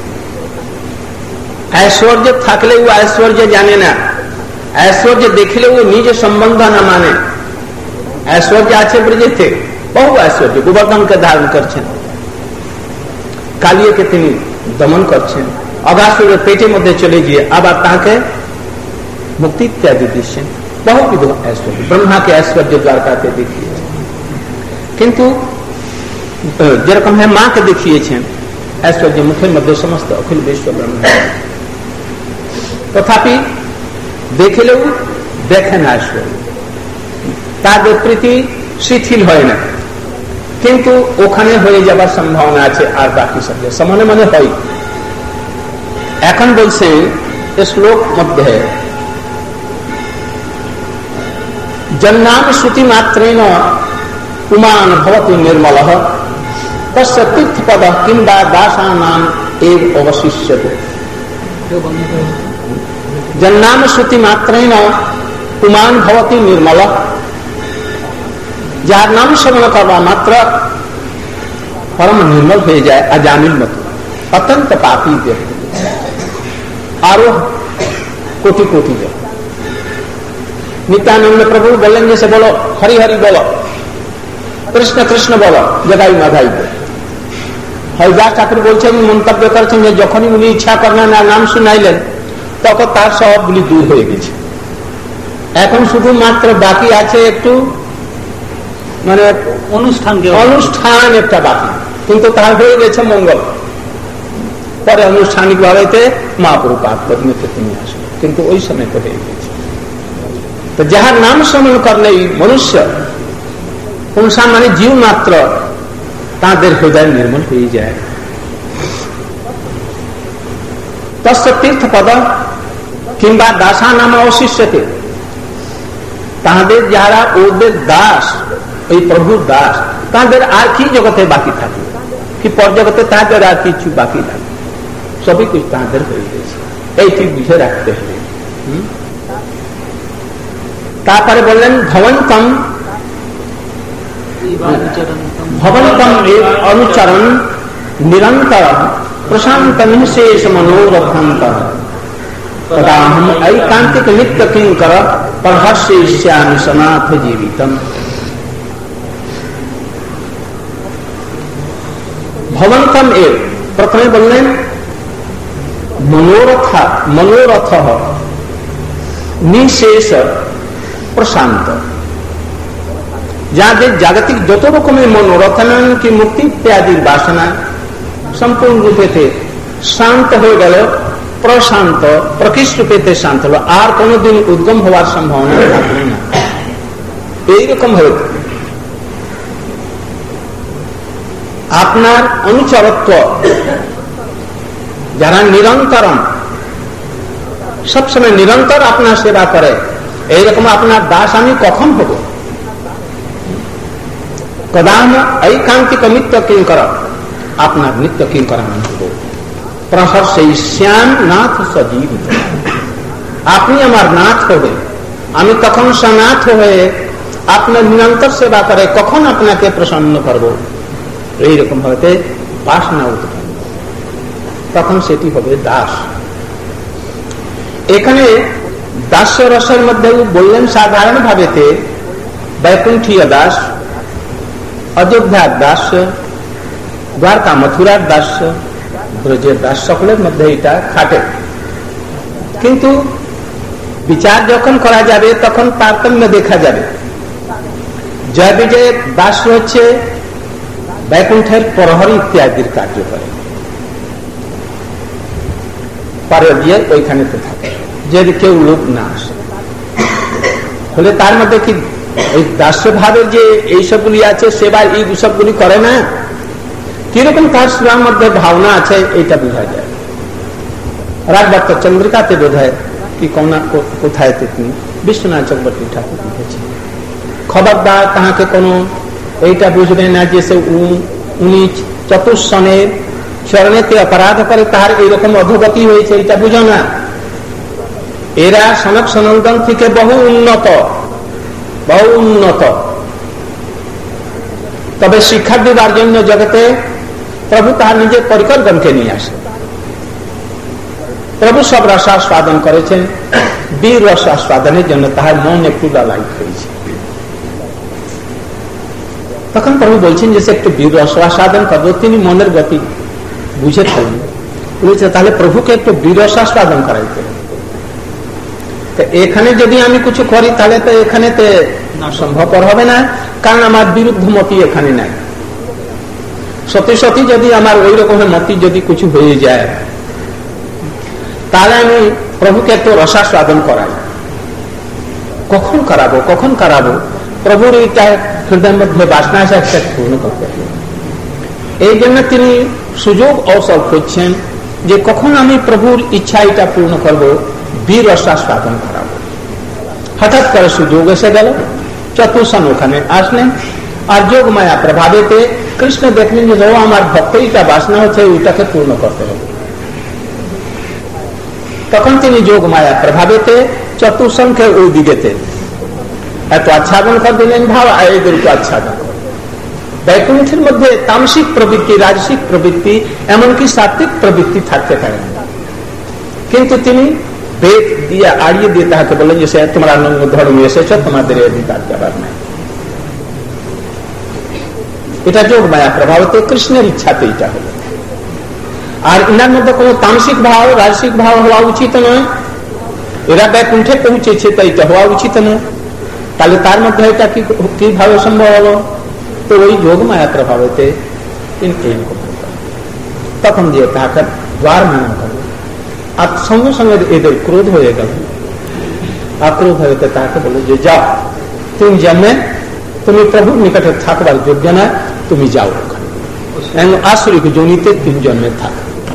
ঐশ্বর্য থাকলে ও ঐশ্বর্য জানে না, ঐশ্বর্য দেখলে ও নিজ সম্বন্ধ না মানে। ঐশ্বর্য আছে ব্রজেতে, বহু ঐশ্বর্য, গোবর্ধনকে ধারণ করছেন, কালিয়াকে তিনি দমন করছেন, অগাসুরের পেটের মধ্যে চলে গিয়ে আবার তাকে মুক্তি ইত্যাদি দিচ্ছেন, বহুবিধ ঐশ্বর্য। ব্রহ্মাকে ঐশ্বর্য দ্বারকাতে দেখিয়েছেন, কিন্তু যেরকম হ্যাঁ মাকে দেখিয়েছেন ঐশ্বর্য, মুখের মধ্যে সমস্ত অখিল বিশ্ব ব্রহ্ম, তথাপি দেখলেও দেখেন ঐশ্বর্য, তাদের প্রীতি শিথিল হয় না, কিন্তু ওখানে হয়ে যাবার সম্ভাবনা আছে। আর বাকি সব সমানে মনে হয়। এখন বলছেন শ্লোক মধ্যে জন্নাম শ্রুতি মাত্রেণ পুমান ভবতি নির্মল তস্য তীর্থপদ কিংবা দাসানাম এব অবশিষ্যতে। জন্নাম শ্রুতি মাত্রেণ পুমান ভবতি নির্মল, যার নাম শ্রবণ করবা মাত্র পরম নির্মল হয়ে যায়, অজামিল মতো অত্যন্ত পাপী ব্যক্তি। আরো कोटि कोटि जप। नित्यानंद प्रभु बोलें जैसे बोलो हरि हरि बोलो, कृष्ण कृष्ण बोलो, जगाई माधाई बोलो। हरिदास ठाकुर बोलছেন মন্তব্য করেছেন যে যখনই উনি ইচ্ছা করেন না নাম শুনাইলেন তখন তার সবগুলি দূর হয়ে গেছে। এখন শুধুমাত্র বাকি আছে একটু মানে অনুষ্ঠান একটা বাকি, কিন্তু তার হয়ে গেছে মঙ্গল। পরে আনুষ্ঠানিক ভাবে মহাপ্রভু পাঠ করতে তিনি আসেন, কিন্তু ওই সময় তো হয়ে গেছে। তো যাহার নাম স্মরণ করলে মনুষ্য পুংসা মানে জীব মাত্র তাদের হৃদয় নির্মল হয়ে যায়। তস্য তীর্থ পদ কিংবা দাসা নাম অশিষ্যতে, তাদের যারা ওদের দাস, ওই প্রভুর দাস, তাদের আর কি জগতে বাকি থাকে, কি পর জগতে তাদের আর কিছু বাকি থাকে, সবই কিছু তাদের হয়ে গেছে। এইটি বুঝে রাখতে হবে। তারপরে বললেন ভবন্তম অনুচরণ নিরন্তর প্রশান্ত নিঃশেষ মনোরভ্রান্ত তদাহম ঐকান্তিক নিত্য কিঙ্কর পরহর্ষয়িষ্যামি সনাথ জীবিতম। ভবন্তম এর প্রথমে বললেন মনোরথ নিঃশেষ প্রশান্ত, যাদের জাগতিক যত রকমের মনোরথ কি মুক্তি ইত্যাদির বাসনা সম্পূর্ণ রূপেতে শান্ত হয়ে গেল, প্রশান্ত প্রকৃষ্ট রূপেতে শান্ত হলো, আর কোনদিন উদ্গম হওয়ার সম্ভাবনা থাকবে না। এইরকম হয়ে আপনার অনুচরত্ব যারা নিরন্তরম সবসময় নিরন্তর আপনার সেবা করে, এইরকম আপনার দাস আমি কখন হব? কদাম ঐকান্তিক নিত্য কিঙ্কর, আপনার নিত্য কিঙ্কর আমি হব। প্রহর্ষয়িষ্যাম নাথ সজীবিত, আপনি আমার নাথ হবে, আমি তখন সনাথ হয়ে আপনার নিরন্তর সেবা করে কখন আপনাকে প্রসন্ন করব। এইরকম ভাবে বাসনা উঠবে, তখন সেটি হবে দাস। এখানে দাস্য রসের মধ্যে বললেন সাধারণ ভাবেতে বৈকুণ্ঠীয় দাস, অযোধ্যার দাস, দ্বারকা মথুরার দাস, ব্রজের দাস, সকলের মধ্যে এটা খাটে। কিন্তু বিচার যখন করা যাবে তখন তারতম্য দেখা যাবে। জয় বিজয়ের দাস হচ্ছে বৈকুণ্ঠের প্রহরী ইত্যাদির কার্য করে, পরে দিয়ে ওইখানে তো থাকে, যদি কেউ লোক না আসে। হলে তার মধ্যে কি এই দাস্য ভাবের যে এইসবগুলি আছে সেবার এই সবগুলি করে না, কিরকম তার সেবার মধ্যে ভাবনা আছে এইটা বোঝা যায়। রাজভক্ত চন্দ্রিকাতে বোঝায় কি কোথায় তিনি বিশ্বনাথ চক্রবর্তী ঠাকুর লিখেছে, খবরদার তাহাকে কোনো এইটা বুঝবে না যে সে উনি চতুর্সনের চরণেতে অপরাধ করে তার এইরকম অধোগতি হয়েছে, এটা বুঝো না। এরা সনক সনন্দন থেকে বহু উন্নত, তবে শিক্ষা দেবার জন্য জগতে প্রভু তাহার নিজের পরিকরগণকে নিয়ে আসে। প্রভু সব রসাস্বাদন করেছেন, বীর রসাস্বাদনের জন্য তাহার মন একটু লালায়িত হয়েছে। তখন প্রভু বলছেন যে সে একটু বীর রসাস্বাদন করবো, তিনি মনের গতি বুঝে ফেলেন, বুঝেছে তাহলে প্রভুকে একটু বীর রসাস্বাদন করাইতে। এখানে যদি আমি কিছু করি তাহলে তো এখানে সম্ভবপর হবে না, কারণ আমার বিরুদ্ধ মতি এখানে নাই। সত্যি সত্যি যদি আমার ওই রকমের মতি যদি কিছু হয়ে যায় তাহলে আমি প্রভুকে একটু রসাস্বাদন করাই। কখন করাবো প্রভুর এইটা হৃদয়ের মধ্যে বাসনা আছে একটা পূর্ণ করতে হবে। এই জন্য তিনি সুযোগ অবসর খুঁজছেন যে কখন আমি প্রভুর ইচ্ছা এটা পূর্ণ করবো, বীর রসাস্বাদন করাবো। হঠাৎ করে সুযোগ এসে গেল, চতুর্সন ওখানে আসলেন, আর যোগ মায়া প্রভাবেতে কৃষ্ণ দেখলেন যে আমার ভক্ত এটা বাসনা হচ্ছে, ওইটাকে পূর্ণ করতে হবে। তখন তিনি যোগ মায়া প্রভাবেতে চতুর্সনকে ওই দিকেতে এত আচ্ছাদন করে দিলেন, ভাব এদেরকে আচ্ছাদন। বৈকুণ্ঠের মধ্যে তামসিক প্রবৃত্তি, রাজসিক প্রবৃত্তি, এমনকি সাত্বিক প্রবৃত্তি থাকতে পারে, কিন্তু তিনি বেদ দিয়ে আড়িয়ে দিয়ে তাহাকে বললেন যে সে তোমরা ধর্মে এসেছ, তোমাদের অধিকার দেওয়ার নাই। এটা যোগ মায়া প্রভাবতে কৃষ্ণের ইচ্ছাতে এটা হলো। আর এনার মধ্যে কোনো তামসিক ভাব রাজসিক ভাব হওয়া উচিত নয়। এরা বৈকুণ্ঠে পৌঁছেছে, তো এটা হওয়া উচিত নয়। তাহলে তার মধ্যে এটা কিভাবে সম্ভব হলো? তো ওই যোগ মায়া প্রভাবতে তখন দিয়ে তাহাকে দ্বার মানা করলো। আর সঙ্গে সঙ্গে এদের ক্রোধ হয়ে গেল। আক্রোধ হয়ে তাহাকে বলল যে যাও, 3 জন্মে তুমি প্রভুর নিকটে থাকবার যোগ্য না, তুমি যাও ওখানে আসরিক জনিতে 3 জন্মে থাক।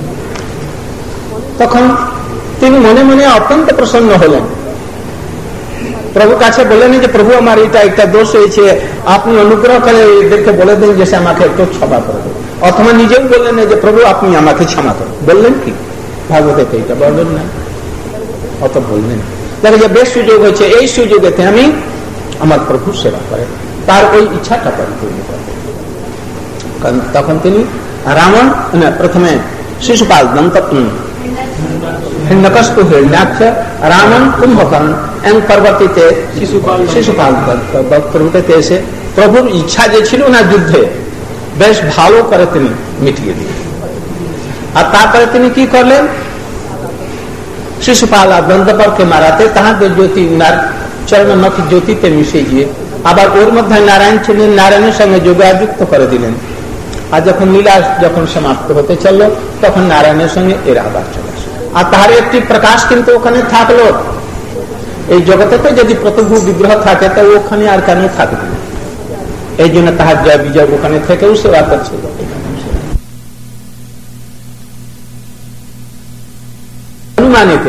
তখন তিনি মনে মনে অত্যন্ত প্রসন্ন হলেন। প্রভু কাছে বললেন যে প্রভু আমার এটা একটা দোষ হয়েছে, আপনি অনুগ্রহ করে এদেরকে বলে দেন যে সে আমাকে একটু ক্ষমা করে দেন। অথবা নিজেও বললেন যে প্রভু আপনি আমাকে ক্ষমা করেন। বললেন কি? ভাগবতে এটা বললেন না, অত বললেন দেখে যে বেশ সুযোগ হয়েছে, এই সুযোগেতে আমি আমার প্রভু সেবা করে তার ওই ইচ্ছাটা পরিপূর্ণ করবেন। তখন তিনি রাবণ প্রথমে শিশুপাল দন্ত হিরণ্যকশিপু হিরণ্যাক্ষ রাবণ কুম্ভকর্ণ এবং পরবর্তীতে শিশুপাল প্রভুতে এসে প্রভুর ইচ্ছা যে ছিল না যুদ্ধে বেশ ভালো করে তিনি মিটিয়ে দিলেন। আর তারপরে তিনি কি করলেন? শিশুপাল আর দন্তপরকে মারাতে তাহাদের জ্যোতি উনার চরণমুখী জ্যোতিতে মিশে গিয়ে আবার ওর মধ্যে নারায়ণ ছিলেন, নারায়ণের সঙ্গে যোগাযুক্ত করে দিলেন। আর যখন লীলা যখন সমাপ্ত হতে চললো তখন নারায়ণের সঙ্গে এর আবার চলে আসে। আর তার একটি প্রকাশ কিন্তু ওখানে থাকলো। এই জগতে তো যদি প্রভু বিগ্রহ থাকে তো ওখানে আর কেন থাকবে? এই জন্য তাহার জয় বিজয় ওখানে থেকেও সেবা করছিল। হনুমানেতে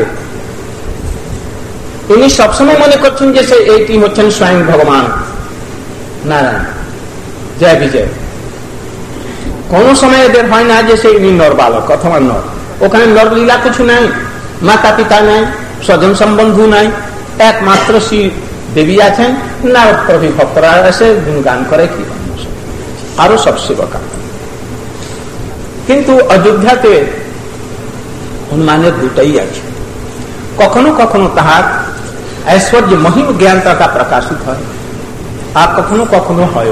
ইনি সবসময় মনে করছেন যে এইটি হচ্ছেন স্বয়ং ভগবান নারায়ণ, জয় বিজয়। কোন সময় এদের হয় না যে সে ইনি নর বালক অথবা নর। ওখানে নর লীলা কিছু নাই, মাতা পিতা নাই, স্বজন সম্বন্ধু নাই, একমাত্র শ্রী দেবী আছেন, নারদ প্রভৃতি ভক্তরা এসে গুণগান করে কি আরো সব সেবকা। কিন্তু অযোধ্যাতে হনুমানের দুটাই আছে। কখনো কখনো তাহার ঐশ্বর্য মহিম জ্ঞানটা প্রকাশিত হয়, আর কখনো কখনো হয়।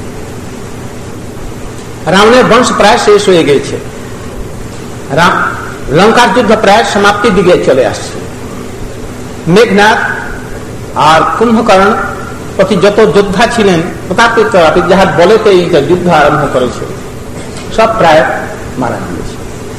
রাবণের বংশ প্রায় শেষ হয়ে গেছে, লঙ্কার যুদ্ধ প্রায় সমাপ্তির দিকে চলে আসছে। মেঘনাথ আর কুম্ভকর্ণ প্রতি যত যোদ্ধা ছিলেন প্রতাপিত যাহার বলেতে এই যুদ্ধ আরম্ভ করেছে সব প্রায় মারা গিয়েছে।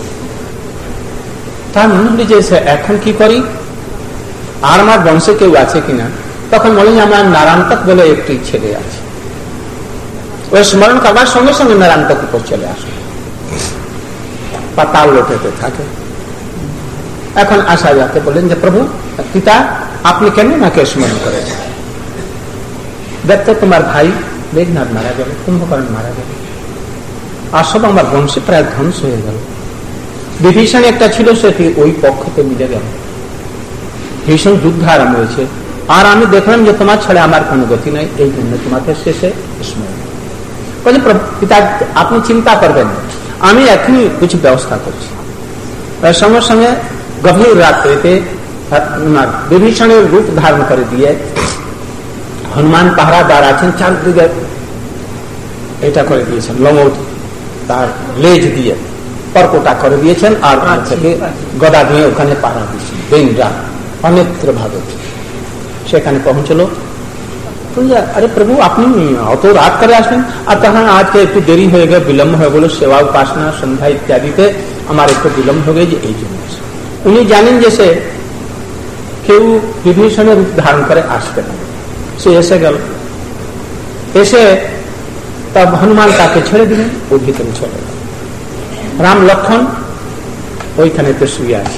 তার মনে হল যে এখন কি করি, আর আমার বংশে কেউ আছে কিনা। তখন বলেন আমার নারায়ণতক বলে একটি ছেলে আছে, ওই স্মরণ করবার সঙ্গে সঙ্গে নারায়ণতক উপর চলে আসে, পাতাল লোটেতে থাকে। এখন আসা যাতে বলেন যে প্রভু পিতা আপনি কেন আমাকে স্মরণ করেছেন? দেখতে তোমার ভাই মেঘনাথ মারা গেল, কুম্ভকর্ণ মারা গেল, আর সব আমার বংশে প্রায় ধ্বংস হয়ে গেল। বিভীষণ একটা ছিল, সেটি ওই পক্ষতে মিলে গেল। ভীষণ যুদ্ধ আরম্ভ হয়েছে, আর আমি দেখলাম যে তোমার ছাড়া আমার কোনো গতি নাই, এই জন্য তোমাকে শেষে স্মরণ। পিতা আপনি চিন্তা করবেন, আমি এখনই কিছু ব্যবস্থা করছি। সঙ্গে সঙ্গে গভীর রাত্রিতে বিভীষণের রূপ ধারণ করে দিয়ে হনুমান পাহারাদার আছেন, চারদিকে এটা করে দিয়েছেন, লঙ্গট তার লেজ দিয়ে পরকোটা করে দিয়েছেন, আর থেকে গদা দিয়ে ওখানে পাহারা দিয়েছেন। দিন রাত অনেত্র ভাবে সেখানে পৌঁছলো। আরে প্রভু আপনি অত রাত করে আসবেন? আর তখন আজকে একটু দেরি হয়ে গেল, বিলম্ব হয়ে গেল, সেবা উপাসনা সন্ধ্যা ইত্যাদিতে আমার একটু বিলম্ব হয়ে গেছে, এই জন্য। উনি জানেন যে সে কেউ বিভীষণের রূপ ধারণ করে আসবে না। সে এসে গেল, এসে তব হনুমান তাকে ছেড়ে দিলেন, ও ভিতরে চলে গেল। রাম লক্ষণ ওইখানে তো শুয়ে আছে,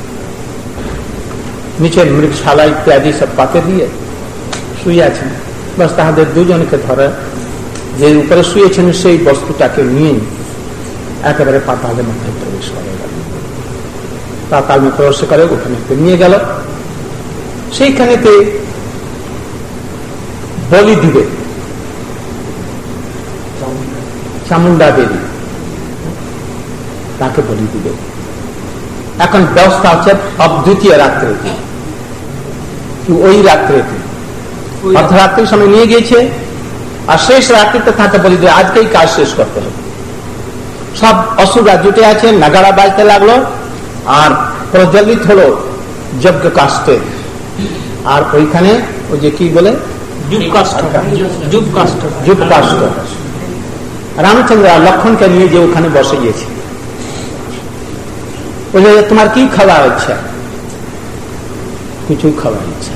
নিচের মৃগশালা ইত্যাদি সব পাতে দিয়ে শুয়ে আছেন। বাস তাহাদের দুজনকে ধরে যে উপরে শুয়েছেন সেই বস্তুটাকে নিয়ে একেবারে পাতালের মধ্যে প্রবেশ করে গেল। পাতাল মধ্যে প্রবেশ করে ওখানে নিয়ে গেল। সেইখানেতে বলি দিবে চামুন্ডা দেবী, তাকে বলি দিবে। এখন ব্যবস্থা হচ্ছে দ্বিতীয় রাত্রিতে, ওই রাত্রিতে অর্ধরাত্রির সময় নিয়ে গিয়েছে, আর শেষ রাত্রিতে তাকে বলি যে আজকেই কাজ শেষ করতে হবে। সব অসুররা জুটে আছে, নাগাড়া বাজতে লাগলো, আর প্রজ্বলিত হলো যজ্ঞ কাষ্ঠে। আর ওইখানে ওই যে কি বলে যুগকাষ্ঠ, রামচন্দ্র লক্ষণকে নিয়ে যে ওখানে বসে গিয়েছে। বলে তোমার কি খাওয়ার ইচ্ছা? কিছু খাওয়ার ইচ্ছা।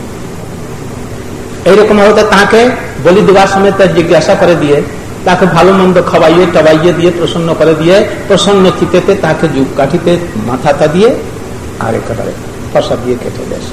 এইরকম হতে তাকে বলি দেওয়ার সময় তার জিজ্ঞাসা করে দিয়ে তাকে ভালো মন্দ খাওয়াইয়ে টবাইয়ে দিয়ে প্রসন্ন করে দিয়ে প্রসন্ন চিতেতে তাকে যুগ কাঠিতে মাথাটা দিয়ে আর একেবারে ফসা দিয়ে কেটে দেয়।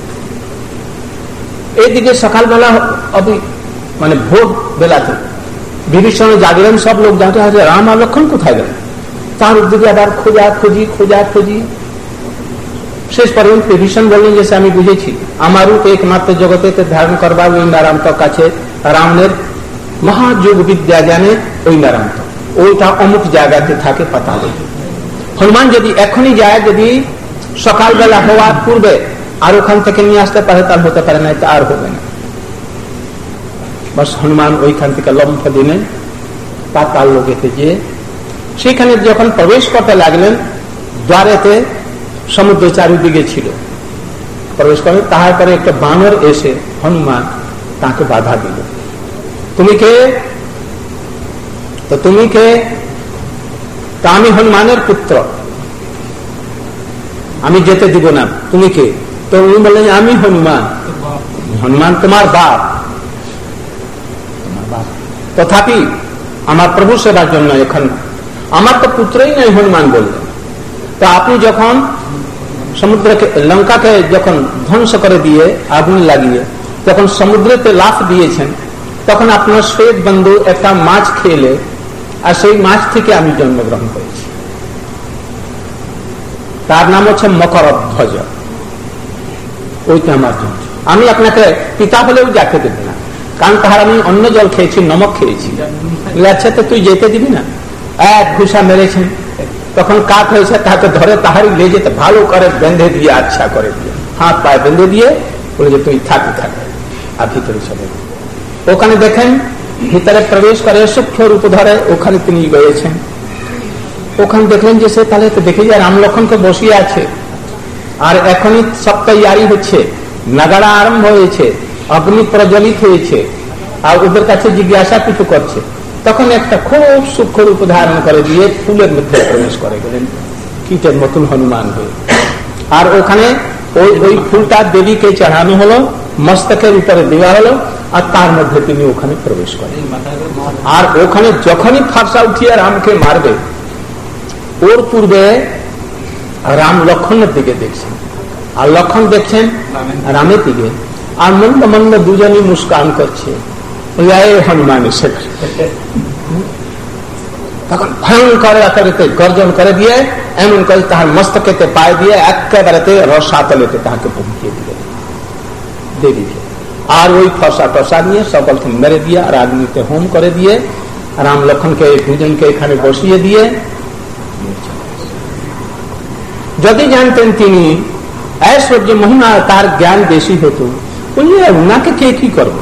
এইদিকে সকালবেলা মানে ভোর বেলাতে বিভীষণ জাগলেন, সব লোক জানতে হয় রাম আর লক্ষণ কোথায় গেলেন। তার উদ্যোগে আবার খোঁজাখুঁজি শেষ পর্যন্ত বিভীষণ বললেন যে আমি বুঝেছি, আমার রূপ একমাত্র জগতে ধারণ করবার ওই নারায়ণ কাছে রামের মহাযোগ বিদ্যা জানে ওই নারায়ণ, ওইটা অমুক জায়গাতে থাকে পাতালে। হনুমান যদি এখনই যায়, যদি সকালবেলা হওয়ার পূর্বে আর ওখান থেকে নিয়ে আসতে পারে তার হতে পারে না, তা আর হবে না। বাস হনুমান ওইখান থেকে লম্ফ দিলেন পাতাল লোকেতে, যে সেখানে যখন প্রবেশ করতে লাগলেন দ্বারেতে সমুদ্র চারিদিকে ছিল, প্রবেশ করে তাহার পরে একটা বানর এসে হনুমান তাকে বাধা দিল। তুমি কে? তো তুমি কে? তা আমি হনুমানের পুত্র, আমি যেতে দিব না। তুমি কে? তো উনি বললেন আমি হনুমান। হনুমান তোমার বাপ। তথাপি আমার প্রভু সেবার জন্য এখন আমার তো পুত্রই নেই হনুমান বললেন। তো আপনি যখন সমুদ্রকে লঙ্কাকে যখন ধ্বংস করে দিয়ে আগুন লাগিয়ে যখন সমুদ্রেতে লাফ দিয়েছেন, তখন আপনার শ্বেত বন্ধু একটা মাছ খেলে, আর সেই মাছ থেকে আমি জন্মগ্রহণ করেছি। তার নাম হচ্ছে মকরধ্বজ। ওইটা আমার জন্য, আমি আপনাকে পিতা হলেও যাকে দেব না, কারণ তাহার আমি অন্য জল খেয়েছি, নমক খেয়েছি। আচ্ছা তো তুই যেতে দিবি না? এক ঘুষা মেরেছেন, তখন কাক হয়েছে, তাকে ধরে তাহারই লেজেতে ভালো করে বেঁধে দিয়ে, আচ্ছা করে দিয়ে হাত পায়ে বেঁধে দিয়ে বলে যে তুই থাকে। আর ভিতরে চলে ওখানে দেখেন ভিতরে প্রবেশ করে সূক্ষ্ম রূপ ধরে ওখানে তিনি গিয়েছেন। ওখানে দেখলেন যে সে তাহলে দেখে যায় রাম লক্ষণকে বসিয়ে আছে, আর এখনই সব তৈরি হচ্ছে, নাগাড়া আরম্ভ হয়েছে, অগ্নি প্রজ্বলিত হয়েছে, আর ওদের কাছে জিজ্ঞাসা কিছু করছে। তখন একটা খুব সূক্ষ্ম রূপ ধারণ করে দিয়ে ফুলের মধ্যে প্রবেশ করে গেলেন কীটের মতন হনুমান হয়ে। আর ওখানে ওই ফুলটা দেবীকে চড়ানো হলো, মস্তকের উপরে দেওয়া হলো, আর তার মধ্যে তিনি ওখানে প্রবেশ করেন। আর ওখানে যখনই ফাঁসা উঠিয়ে রামকে মারবে, ওর পূর্বে রাম লক্ষণের দিকে দেখছেন, আর লক্ষণ দেখছেন রামের দিকে, আর মন্দ মন্দ দুজনই মুস্কান করছে। হনুমান এসে তখন ভয়ঙ্কর আকারেতে গর্জন করে দিয়ে এমন করে তাহার মস্তকেতে পায়ে দিয়ে একেবারে রসাতলেতে তাহাকে পৌঁছিয়ে দিলেন দেবীকে। আর ওই ফসা টসা নিয়ে সকলকে মেরে দিয়ে আর আগ্নিতে হোম করে দিয়ে রাম লক্ষণকে দুজনকে এখানে বসিয়ে দিয়ে, যদি জানতেন তিনি ঐশ্বর্য মহিমা তার জ্ঞান বেশি হতো, বললে উনাকে কে কি করবে,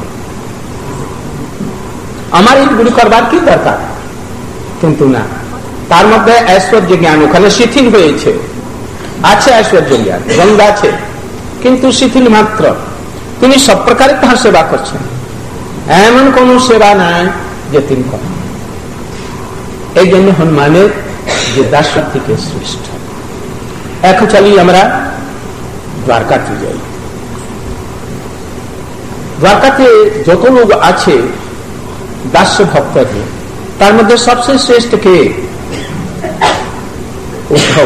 আমার এইগুলি করবার কি দরকার। কিন্তু না, তার মধ্যে ঐশ্বর্য জ্ঞান ওখানে শিথিল হয়েছে, আছে ঐশ্বর্য জ্ঞান, গঙ্গা আছে, কিন্তু শিথিল মাত্র। তিনি সব প্রকারে তাহার সেবা করছেন, এমন কোন সেবা নাই যে তিনি করেন। এই জন্য হনুমানের যে দাসত্ব থেকে শ্রেষ্ঠ। এখন চলি আমরা দ্বারকাতে যাই। দ্বারকাতে যত লোক আছে দাস্য ভক্ত, তার মধ্যে সবচেয়ে শ্রেষ্ঠ কে? উদ্ধব।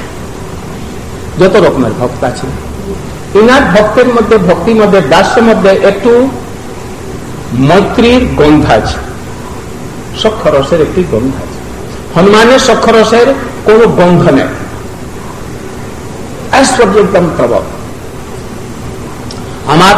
যত রকমের ভক্ত আছে, ইনার ভক্তের মধ্যে, ভক্তির মধ্যে, দাস্যের মধ্যে একটু মৈত্রীর গন্ধ আছে, সক্ষরসের একটি গন্ধ আছে। হনুমানের সক্ষরসের কোন গন্ধ নেই, ঐশ্বর্য একদম প্রবল। আমার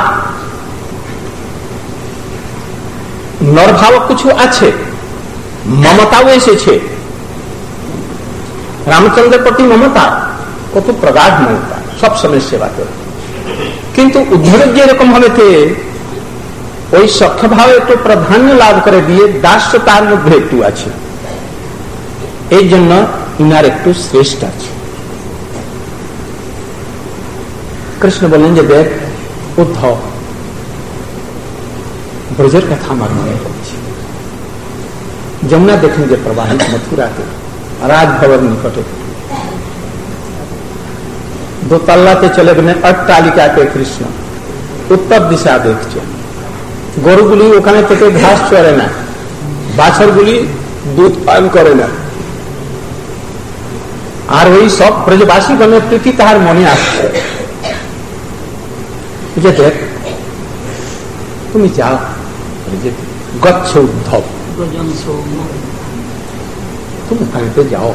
নরভাব কিছু আছে, মমতাও এসেছে, রামচন্দ্রের প্রতি মমতা, কত প্রগাঢ় মমতা, সব সময় সেবা করে। কিন্তু উদ্ধবের যেরকম হয়েছে ওই সখ্যভাবে একটু প্রাধান্য লাভ করে দিয়ে দাস্য তার মধ্যে একটু আছে, এই জন্য ইনার একটু শ্রেষ্ঠ আছে। কৃষ্ণ বললেন যে দেখ উদ্ধব, ব্রজের কথা আমার মনে পড়ছে। যমুনা দেখেন যে প্রবাহিত মথুরাতে রাজভবন নিকটে দোতল্লাতে চলে গেলেন অট্টালিকাতে কৃষ্ণ উত্তর দিশা দেখছে। গরুগুলি ওখানে থেকে ঘাস চড়ে না, বাছরগুলি দুধ পান করে না, আর ওই সব ব্রজবাসী গণের প্রীতি তাহার মনে আসছে যে দেখ তুমি যাও গচ্ছ উদ্ধব, তুমি ওখানেতে যাও।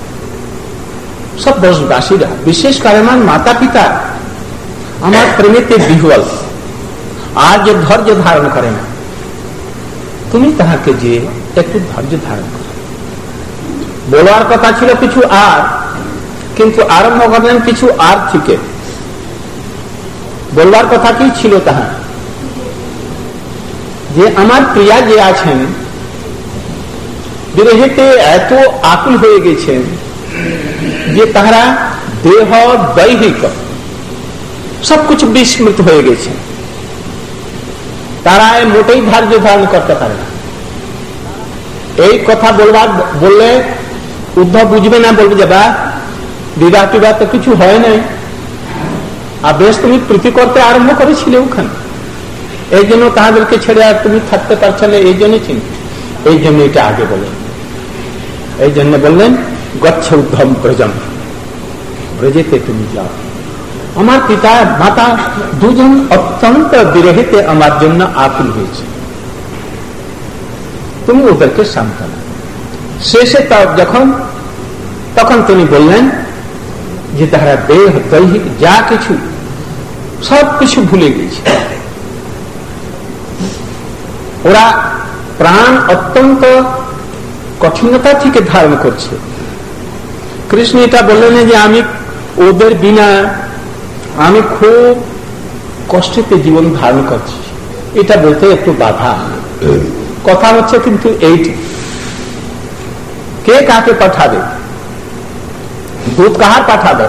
সব ব্রজবাসীরা, বিশেষ করে আমার মাতা পিতা আমার প্রেমেতে বিহ্বল, আর যে ধৈর্য ধারণ করে না, তুমি তাহাকে যে একটু ধৈর্য ধারণ করো। বলার কথা ছিল কিছু আর, কিন্তু আরম্ভ করলেন কিছু আর থেকে। বলবার কথা কি ছিল তাহা যে আমার প্রিয়া যে আছেন বিরহেতে এত আকুল হয়ে গেছেন যে তাহারা দেহ দৈহিক সবকিছু বিস্মৃত হয়ে গেছে, তারা মোটেই ধৈর্য ধারণ করতে পারে না। এই কথা বললে উদ্ধব বুঝবে না, বলবে যে বা বিবাহ টিবাহ তো কিছু হয় নাই, আর বেশ তুমি প্রীতি করতে আরম্ভ করেছিলে ওখানে, এই জন্য তাহাদেরকে ছেড়ে আর তুমি থাকতে পারছো না, এই জন্য চিন্তা, এই জন্য এটা আগে বলেন। এই জন্য বললেন গচ্ছ উদ্ধম ব্রজম, ব্রজেতে তুমি যাও। আমার পিতা মাতা দুজন অত্যন্ত বিরহিতে আমার জন্য আকুল হয়েছে, তুমি ওদেরকে সান্ত্বনা। শেষে তখন তিনি বললেন যে তারা দেহ দৈহিক যা কিছু সব কিছু ভুলে গেছে, ওরা প্রাণ অত্যন্ত কঠিনতা থেকে ধারণ করছে। কৃষ্ণ এটা বললেন যে আমি ওদের বিনা আমি খুব কষ্টে জীবন ধারণ করছি, এটা বলতে একটু বাধা। কথা হচ্ছে কিন্তু এইটি, কে কাকে পাঠাবে, দুধ কাহার পাঠাবে,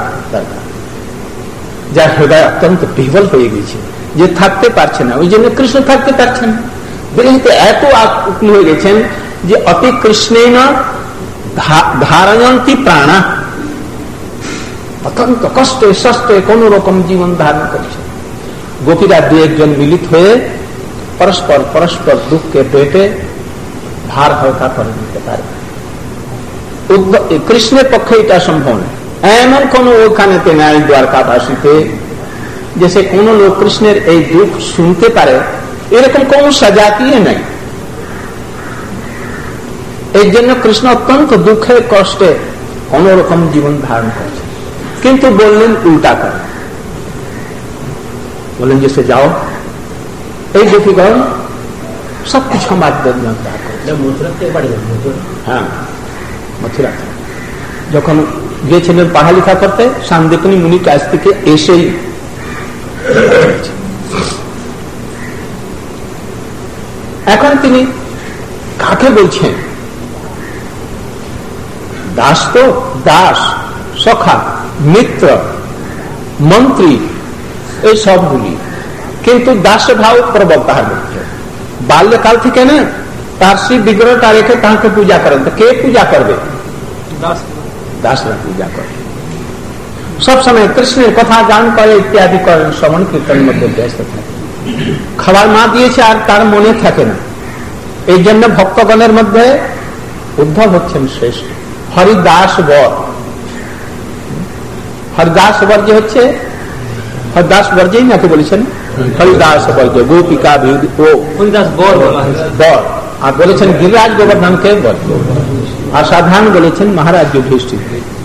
যার হৃদয় অত্যন্ত বিহ্বল হয়ে গেছে, যে থাকতে পারছে না, ওই জন্য কৃষ্ণ থাকতে পারছেন। বিরহিতে এত আকুল হয়ে গেছেন যে অতি কৃষ্ণেন ধারয়ন্তি প্রাণা, অত্যন্ত কষ্টে সষ্টে কোন রকম জীবন ধারণ করছে। গোপীরা দু একজন মিলিত হয়ে পরস্পর দুঃখকে পেটে ভার হালকা করে নিতে পারে। কৃষ্ণের পক্ষে এটা সম্ভব নয়। এমন কোন ওখানেতে নাই দ্বারকাবাসীতে যে সে কোন লোক কৃষ্ণের এই দুঃখ শুনতে পারে, এরকম কোন সাজাতীয় নাই। এই জন্য কৃষ্ণ অত্যন্ত দুঃখে কষ্টে কোন রকম জীবন ধারণ করছে, কিন্তু বললেন উল্টা করে, বললেন যে সে যাও, এই গোপীগণ সবকিছু আমার জন্য হ্যাঁ মথুরা যখন গিয়েছিলেন পড়ালেখা করতে, সান্দিপনী মুনির কাছ থেকে এসেই এখন তিনি কাকে বলছেন, দাস তো দাস, সখা, মিত্র, মন্ত্রী, এই সবগুলি, কিন্তু দাস ভাব প্রবল তাহার মধ্যে। বাল্যকাল থেকে না তার সেই বিগ্রহটা রেখে তাহাকে পূজা করেন, তো কে পূজা করবে? দাসরা পূজা করে। সবসময় কৃষ্ণের কথা গান করে, ইত্যাদি করেন, শ্রবণ কীর্তনের মধ্যে ব্যস্ত থাকে। খাবার মা দিয়েছে আর তার মনে থাকে না। এই জন্য ভক্তগণের মধ্যে উদ্ধব হচ্ছেন শ্রেষ্ঠ। হরিদাস বর, হরিদাস বর যে হচ্ছে, হরিদাস বর্জেই নাকি বলেছেন, হরিদাস বর্জ গোপিকা হরিদাস বর বর, আর বলেছেন গিরিরাজ গোবর্ধনকে বর্জ, আর সাধারণ বলেছেন মহারাজ যুধিষ্ঠির।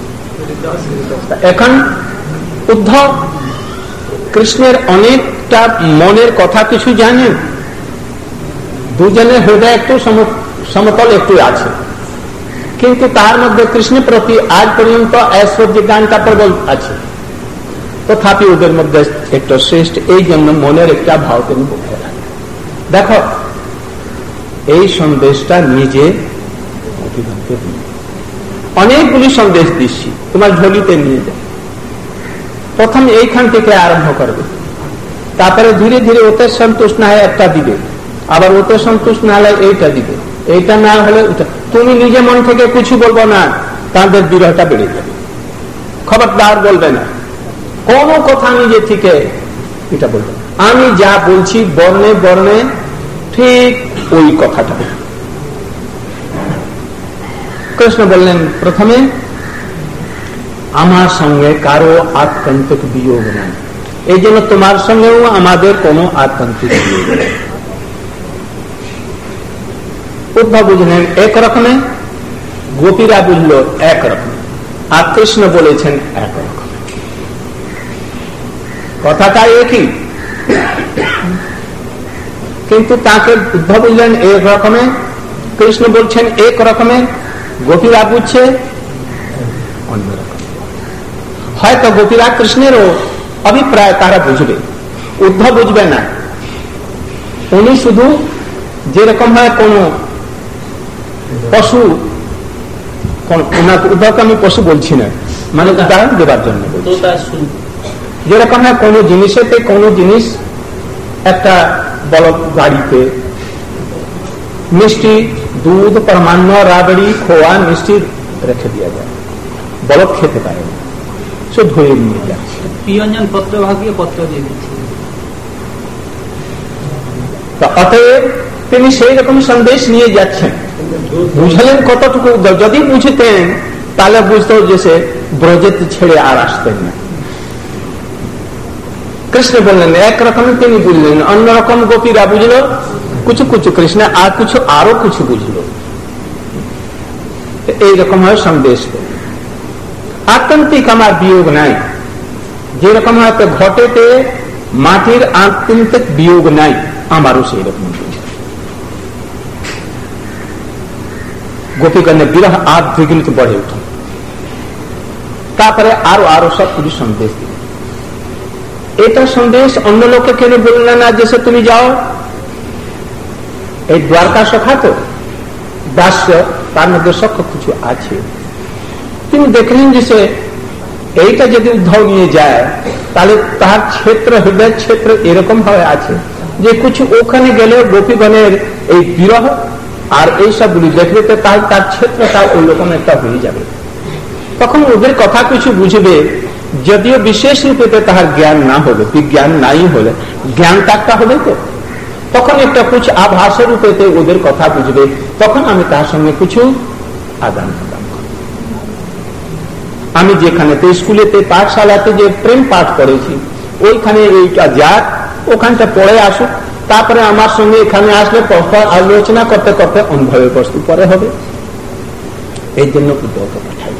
এখন উদ্ধব কৃষ্ণের অনেকটা মনের কথা কিছু জানেন, দুজনের হৃদয় একটু সমতল একটু আছে, কিন্তু তার মধ্যে কৃষ্ণের প্রতি আজ পর্যন্ত ঐশ্বর্য জ্ঞানটা প্রবল আছে, তথাপি ওদের মধ্যে একটা শ্রেষ্ঠ, এই জন্য মনের একটা ভাব তিনি বলতে রাখেন। দেখো এই সন্দেশটা নিজে অনেকগুলি সন্দেশ দিচ্ছি, তোমার ঝোলিতে নিয়ে যাও। প্রথমে এইখান থেকে আরম্ভ করবে, তারপরে ধীরে ধীরে ওতে সন্তুষ্ট না হয় একটা দিবে, আবার ওতে সন্তুষ্ট না হলে এইটা দিবে, এইটা না হলে ওটা। তুমি নিজে মন থেকে কিছু বলবো না, তাদের বিরহটা বেড়ে যাবে। খবরদার বলবে না কোন কথা নিজে থেকে, এটা বলবে আমি যা বলছি বর্ণে বর্ণে ঠিক ওই কথাটা। কৃষ্ণ বললেন প্রথমে আমার সঙ্গে কারো আত্যন্তিক বিয়োগ নাই, এই জন্য তোমার সঙ্গেও আমাদের কোনো আত্যন্তিক বিয়োগ নেই। উদ্ধব বুঝলেন এক রকমে, গোপীরা বুঝল এক রকম, আর কৃষ্ণ বলেছেন এক রকম, কথাটা একই, কিন্তু তাকে উদ্ধব বুঝলেন এক রকমে, কৃষ্ণ বলছেন এক রকমে, গোপীরা বুঝছে অন্যরকম। হয়তো গোপীরা কৃষ্ণেরও অভিপ্রায় তারা বুঝবে, উদ্ধব বুঝবে না। উনি শুধু যেরকম হয় কোন পশু, উদ্ধবকে আমি পশু বলছি না, মানে উদাহরণ দেবার জন্য বলছি, যেরকম হয় কোন জিনিসেতে কোন জিনিস একটা বলদ গাড়িতে মিষ্টি দুধ পরমান্ন রাবড়ি খোয়া মিষ্টি রেখে দেওয়া যায়, বলদ খেতে পারে না, সে ধুয়ে নিয়ে যাচ্ছে, প্রিয়ঞ্জন পত্র ভাগিয়ে পত্র দিয়ে দিচ্ছে। অতএব তিনি সেই রকম সন্দেশ নিয়ে যাচ্ছেন। বুঝলেন কতটুকু? যদি বুঝতেন তাহলে বুঝতো যে সে ব্রজেতে ছেড়ে আর আসতেন না। কৃষ্ণ বললেন একরকম, তিনি বুঝলেন অন্যরকম, গোপীরা বুঝলো কিছু কিছু কৃষ্ণ, আর কিছু আরো কিছু বুঝলো। এইরকম হয় সন্দেশ। আত্যন্তিক আমার বিয়োগ নাই, যেরকম হয়তো ঘটেতে মাটির আত্যন্তিক বিয়োগ নাই, আমারও সেই রকম। গোপীগণের বিরহ আদ দ্বিগুণিত बढ़े উঠল। তারপরে আরো আরো সব কিছু সন্দেশ দিল। এটা সন্দেশ অন্য লোককে কেন বললেন না, যে তুমি যাও এই দ্বারকা সখা তো দাস্য, তার মধ্যে সব কিছু আছে। তিনি দেখলেন যে এইটা যদি উদ্ধব নিয়ে যায় তাহলে তার ক্ষেত্র, হৃদয় ক্ষেত্র এরকম ভাবে আছে যে কিছু ওখানে গেলে গোপীগণের এই বিরহ আর এইসবগুলি দেখলে তো তার ক্ষেত্রটা ওই রকম একটা হয়ে যাবে। তখন ওদের কথা কিছু বুঝবে, যদিও বিশেষ রূপে তাহার জ্ঞান না হলে, বিজ্ঞান নাই হলে জ্ঞান তারটা হবে তো, তখন একটা কিছু আভাসের রূপে ওদের কথা বুঝবে, তখন আমি তার সঙ্গে কিছু আদান প্রদান করব। আমি যেখানেতে স্কুলেতে পাঠশালাতে যে প্রেম পাঠ করেছি ওইখানে এইটা যাক, ওখানটা পড়ে আসুক, তারপরে আমার সঙ্গে এখানে আসলে আলোচনা করতে করতে অনুভবের বস্তু পরে হবে। এই জন্য উদ্ধবকে পাঠাই।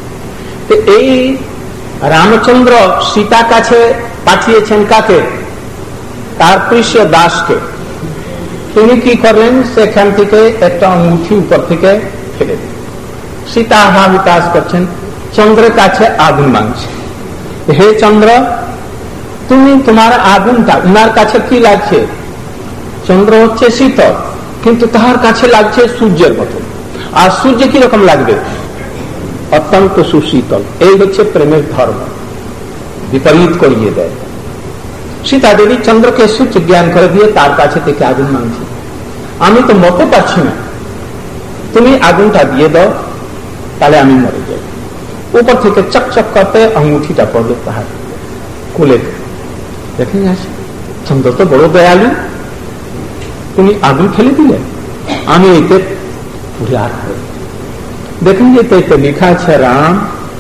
এই রামচন্দ্র সীতা কাছে পাঠিয়েছেন কাকে? তার কৃষ্ণ দাসকে। তিনি কি করলেন? সেখান থেকে একটা অঙ্গুঠি উপর থেকে ফেলে দিলেন। সীতা হাহুতাশ করছেন, চন্দ্রের কাছে আগুন মাংছে। হে চন্দ্র, তুমি তোমার আগুনটা, উনার কাছে কি লাগছে? চন্দ্র হচ্ছে শীতল, কিন্তু তাহার কাছে লাগছে সূর্যের মতো। আর সূর্য কিরকম লাগবে? অত্যন্ত সুশীতল। এই হচ্ছে প্রেমের ধর্ম, বিপরীত করিয়ে দেয়। সীতা দেবী চন্দ্রকে সূর্য জ্ঞান করে দিয়ে তার কাছে থেকে আগুন মাংছে। আমি তো মরতে পারছি না, তুমি আগুনটা দিয়ে দাও, তাহলে আমি মরে যাই। উপর থেকে চকচক করতে আঙ্গুঠিটা পড়লো তাহার কোলে। দেখেন চন্দ্র তো বড় দয়ালু, তুমি আগুন ফেলে দিলে, আমি এতে পুরে আর দেখেন যে এতে লেখা আছে রাম।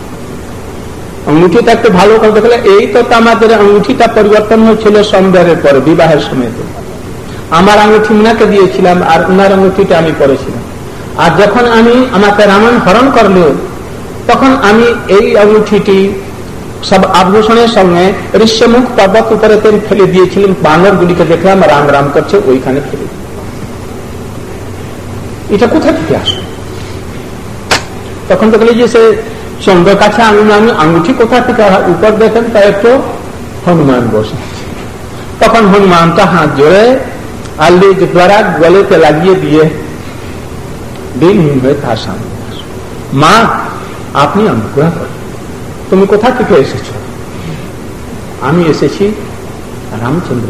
আঙ্গুঠিটা একটু ভালো করে দেখলে, এই তো আমাদের আঙ্গুঠিটা পরিবর্তন হয়েছিল সন্ধ্যারের পরে, বিবাহের সময়। আমার আঙ্গুঠি উনাকে দিয়েছিলাম আর উনার আঙ্গুঠিটা আমি পরেছিলাম। আর যখন আমাকে রাবণ হরণ করলো, তখন আমি এই আঙ্গুঠিটি সব আভূষণের সঙ্গে ঋষ্যমুখ পর্বত উপরে ফেলে দিয়েছিলাম। বানর গুলিকে দেখলাম রাম রাম করছে, ওইখানে ফেলে। এটা কোথা থেকে আসে? তখন তো বলি যে সে চন্দ্র কাছে আঙুঠি কোথা থেকে উপর দেখেন তাই একটু হনুমান বসে। তখন হনুমানটা হাত জোড়ে আল্লি দ্বারা গলেতে লাগিয়ে দিয়ে দিনহীন হয়ে তার সামনে, মা আপনি অনুগ্রহ করেন, তুমি কোথা থেকে এসেছ? আমি এসেছি রামচন্দ্র,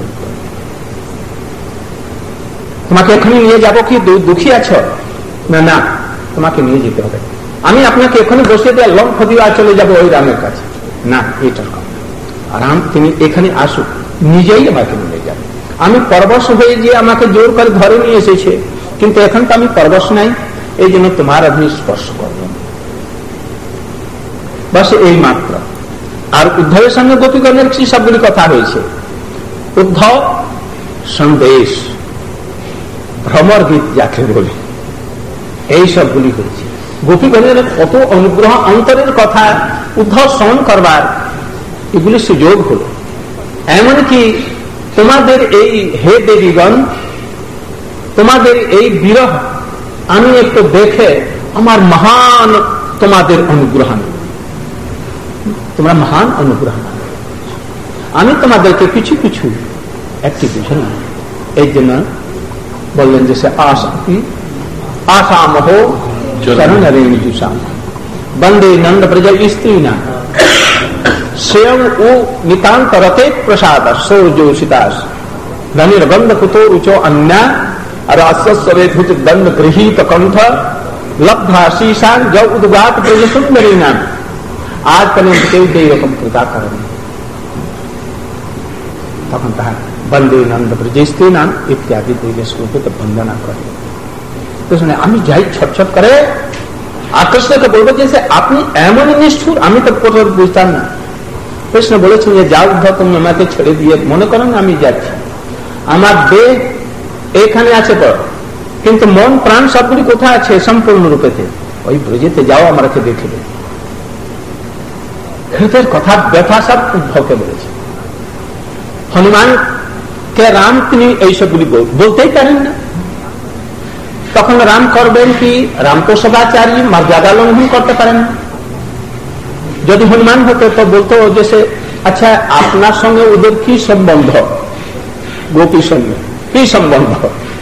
তোমাকে এখনই নিয়ে যাব কি দুঃখী আছো? না না, তোমাকে নিয়ে যেতে হবে। আমি আপনাকে এখনই বসে দিয়ে লম্ফ দিয়ে চলে যাব ওই রামের কাছে। না, এটার কথা রাম তিনি এখানে আসুক, নিজেই আমাকে নিয়ে যাবে। আমি পরবশ হয়ে যে আমাকে জোর করে ধরে নিয়ে এসেছে, কিন্তু এখন তো আমি পরবশ নাই, এই জন্য তোমার আপনি স্পর্শ করবেন, বাস এই মাত্র। আর উদ্ধবের সঙ্গে গোপীগণের কি সবগুলি কথা হয়েছে। উদ্ধব সন্দেশ, ভ্রমর গীত যাকে বলে, এই সবগুলি হয়েছে। গোপীগণের কত অনুগ্রহ, অন্তরের কথা উদ্ধব শ্রবণ করবার এগুলি সুযোগ হল। এমনকি তোমাদের এই হে দেবীগণ, তোমাদের এই বিরহ আমি একটু দেখে আমার মহান তোমাদের অনুগ্রহ, তোমরা মহান অনুগ্রহ, আমি তোমাদেরকে কিছু কিছু একটি বুঝলাম। এই জন্য বললেন যে সে আসাম হো চরণ রেণুষাম বন্দে নন্দ ব্রজ স্ত্রী না स्वयं उ नितांत रते प्रसाद सौर्योषितास धनिर्बंध कुतो उचो अन्या रासस्वेधुत दंड गृहीत कंठ लब्धा शीशान जब उद्गात ब्रज सुंदरी नाम। आज पर्यंत केউ এইরকম কৃপা করেনি। তখন তাহার বন্দে নন্দ ব্রজ স্ত্রী নাম ইত্যাদি দিকে শ্লোকে বন্দনা করে। তো শুনে আমি যাই ছটছট করে আর কৃষ্ণকে বলবো যে আপনি এমনই নিষ্ঠুর, আমি তো কোথাও বুঝতাম না। কৃষ্ণ বলেছেন যে যাও উদ্ধব, তুমি আমাকে ছেড়ে দিয়ে, মনে করেন আমি যাচ্ছি, আমার দেহ এখানে আছে পর, কিন্তু মন প্রাণ সবগুলি কোথায় আছে? সম্পূর্ণ রূপেতে ওই ব্রজেতে যাও, আমাকে দেখে দেবে। হৃদয়ের কথা ব্যথা সব উদ্ধবকে বলেছে। হনুমানকে রাম তিনি এইসবগুলি বলতেই পারেন না। তখন রাম করবেন কি? রাম তো সদাচারী, মর্যাদা লঙ্ঘন করতে পারেন না। যদি হনুমান হতো তো বলতো যে আচ্ছা আপনার সঙ্গে ওদের কি সম্বন্ধ, গোপীর সঙ্গে কি সম্বন্ধ?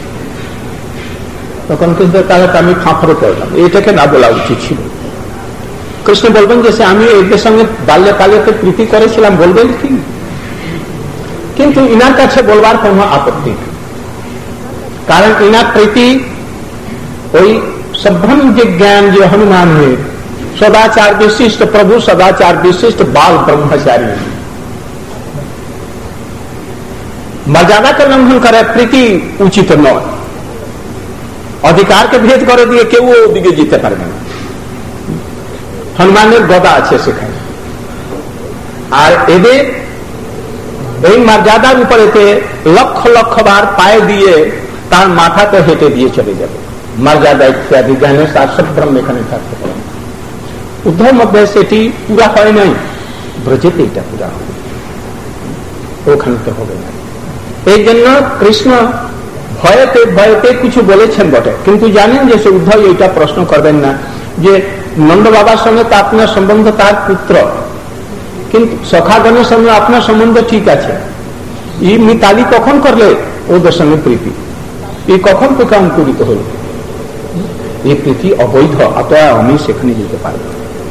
তখন কিন্তু তাহলে আমি ফাঁফড়ে পড়লাম, এটাকে না বলা উচিত ছিল। কৃষ্ণ বলবেন যে আমি এদের সঙ্গে বাল্যকালেতে প্রীতি করেছিলাম, বলবেন কি? কিন্তু ইনার কাছে বলবার কোনো আপত্তি, কারণ ইনার প্রীতি ওই সভ্রম যে জ্ঞান যে হনুমান हुए सदाचार विशिष्ट प्रभु, सदाचार विशिष्ट बाल ब्रह्मचारी, मर्यादा के लंघन करे प्रीति उचित नয়। অধিকারকে ভেদ করে দিয়ে কেউ ওদিকে যেতে পারবে না। হনুমানের গদা আছে সেখানে, আর এদের এই মর্যাদার উপরেতে লক্ষ লক্ষ বার পায়ে দিয়ে তার মাথাতে হেঁটে দিয়ে চলে যাবে। মর্যাদা ইত্যাদি জ্ঞানের তার সভ্রম এখানে থাকতে পারে। উদ্ধব মধ্যে সেটি পুরা হয় নাই, ব্রজেতে এটা পুরা হবে, ওখানে তো হবে না। এই জন্য কৃষ্ণ ভয়তে ভয়তে কিছু বলেছেন বটে, কিন্তু জানেন যে সে উদ্ধব এইটা প্রশ্ন করবেন না যে নন্দ বাবার সঙ্গে তো আপনার সম্বন্ধ, তার পুত্র, কিন্তু সখাগণের সঙ্গে আপনার সম্বন্ধ ঠিক আছে। এই মিতালি কখন করলে ওদের সঙ্গে প্রীতি? এই কখন থেকে অঙ্কুরিত হল? এই প্রীতি অবৈধ, অতএব আমি সেখানে যেতে পারব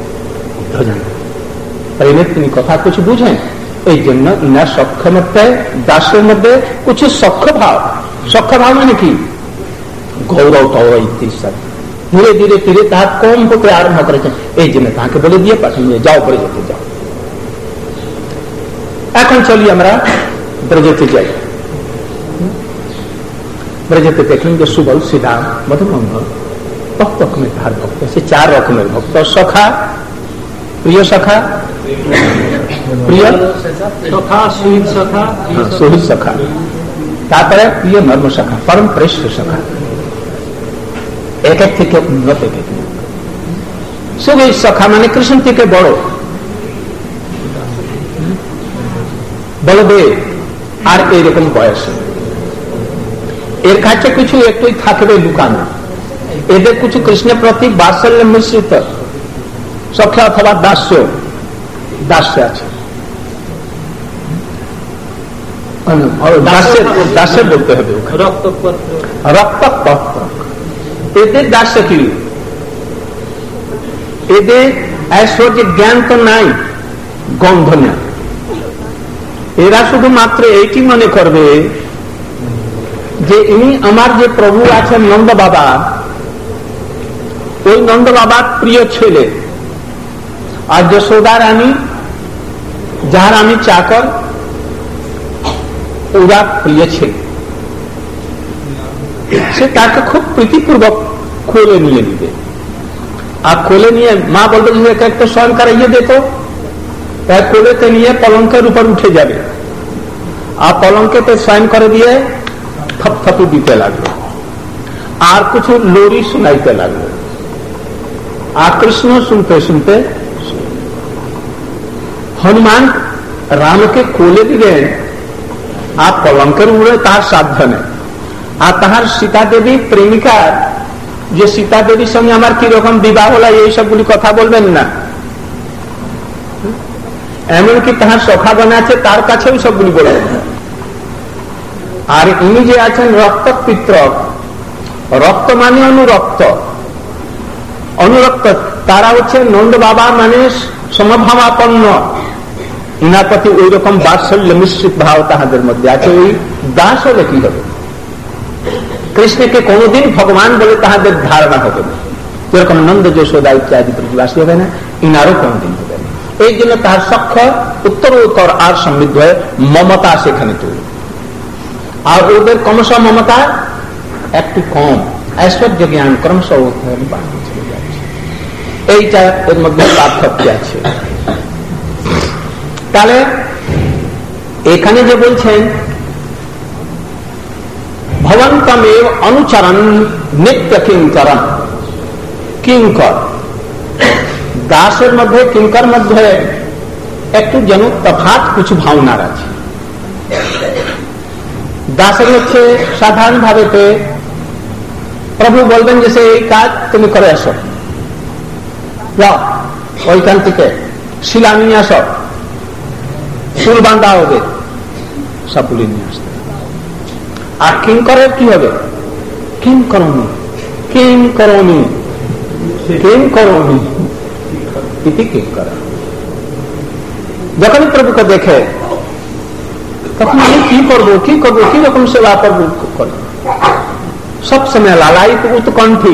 না। তিনি কথা কিছু বুঝেন, এই জন্য ইনার সক্ষমতে দাসের মধ্যে কিছু সক্ষ ভাব মানে কি? গৌরব তৌর ইত্যাদি ধীরে ধীরে ধীরে তাহা কম হতে আরম্ভ করেছেন। এই জন্য তাকে বলে দিয়ে পাঠিয়ে যাও, পরে যেতে যাও। এখন চলি আমরা ব্রজেতে যাই। ব্রজেতে দেখলেন যে সুবল, শ্রীরাম, মধুমঙ্গল, কত রকমের তাহার ভক্ত আছে, 4 রকমের ভক্ত। সখা, প্রিয় সখা, প্রিয় সখা, শহীদ সখা, তারপরে প্রিয় মর্ম সখা, পরম শ্রেষ্ঠ সখা। এক এক থেকে উন্নত, এক এক শহীদ সখা মানে কৃষ্ণ থেকে বড়। বলদেব আর এইরকম বয়স, এর কাছে কিছু একটুই থাকবে লুকানো। এদের কিছু কৃষ্ণের প্রতি বাৎসল্য মিশ্রিত সখ্য অথবা দাস্য, দাস্য আছে, দাস্য বলতে হবে, রক্তপত্র। এদের দাস্য কি? এদের ঐশ্বর্য জ্ঞান তো নাই, গন্ধ নেই। এরা শুধুমাত্র এইটি মনে করবে যে ইনি আমার যে প্রভু আছেন নন্দ বাবা, ওই নন্দ বাবার প্রিয় ছেলে, আর যশোদা রানী যার আমি চাকর, ওরা প্রিয় ছেলে। সে তাকে খুব প্রীতিপূর্বক কোলে নিয়ে নিবে, আর কোলে নিয়ে মা বলবে যে একটা শয়ন করাইয়ে দেখো, তার কোলেতে নিয়ে পলঙ্কের উপর উঠে যাবে, আর পলঙ্কেতে শয়ন করে দিয়ে থপথপি দিতে লাগলো, আর কিছু লোরি শোনাইতে লাগলো, আর কৃষ্ণ শুনতে শুনতে হনুমান রামকে কোলে দিলেন, আর পলঙ্কের উপরে তার সাধ্য নেই। আর তাহার সীতা দেবী প্রেমিকার, যে সীতা দেবীর সঙ্গে আমার কিরকম বিবাহ হলো এই সবগুলি কথা বলবেন না, এমনকি তাহার সখাগণ আছে তার কাছেও সবগুলি বলবেন না। আর ইনি যে আছেন রক্ত পিত্রক, রক্ত মানে অনুরক্ত, অনুরক্ত তারা হচ্ছে নন্দ বাবা মানে সমভাবাপন্ন, ইনার প্রতি ওই রকম বাৎসল্য মিশ্রিত ভাব তাহাদের মধ্যে আছে। ওই দাস হলে কি হবে? কৃষ্ণকে কোনদিন ভগবান বলে তাহাদের ধারণা হবে না, যেরকম নন্দ যশোদা ইত্যাদি প্রতিবাসী হবে না, ইনারও কোনদিন হবে না। এই জন্য তার সখ্য উত্তর আর সমৃদ্ধ হয়ে মমতা সেখানে তৈরি, আর ওদের ক্রমশ মমতা একটু কম, ঐশ্বর্য জ্ঞান ক্রমশ বাড়িয়ে চলে যাচ্ছে। এইটা এর মধ্যে পার্থক্য আছে। তাহলে এখানে যে বলছেন ভবন্তমেব অনুচরণ নিত্য কিঙ্করম, কিঙ্কর দাসের মধ্যে কিঙ্কর মধ্যে একটু যেন তফাৎ কিছু ভাবনার আছে। দাসের হচ্ছে সাধারণ ভাবে প্রভু বলবেন যে সে এই কাজ তুমি করে আসো, যাও ওইখান থেকে শিলা নিয়ে আসো, চুল বান্ধা হবে, সবগুলি নিয়ে আসতে। আর কিঙ্করের কি হবে? কিং করণী, কিং করণী, কিং করণী ইতি কিঙ্কর। যখনই প্রভুকে দেখে তখন আমি কি করবো, কি করবো, কি রকম সেবা করবো, সবসময় লালায়িত উৎকণ্ঠী,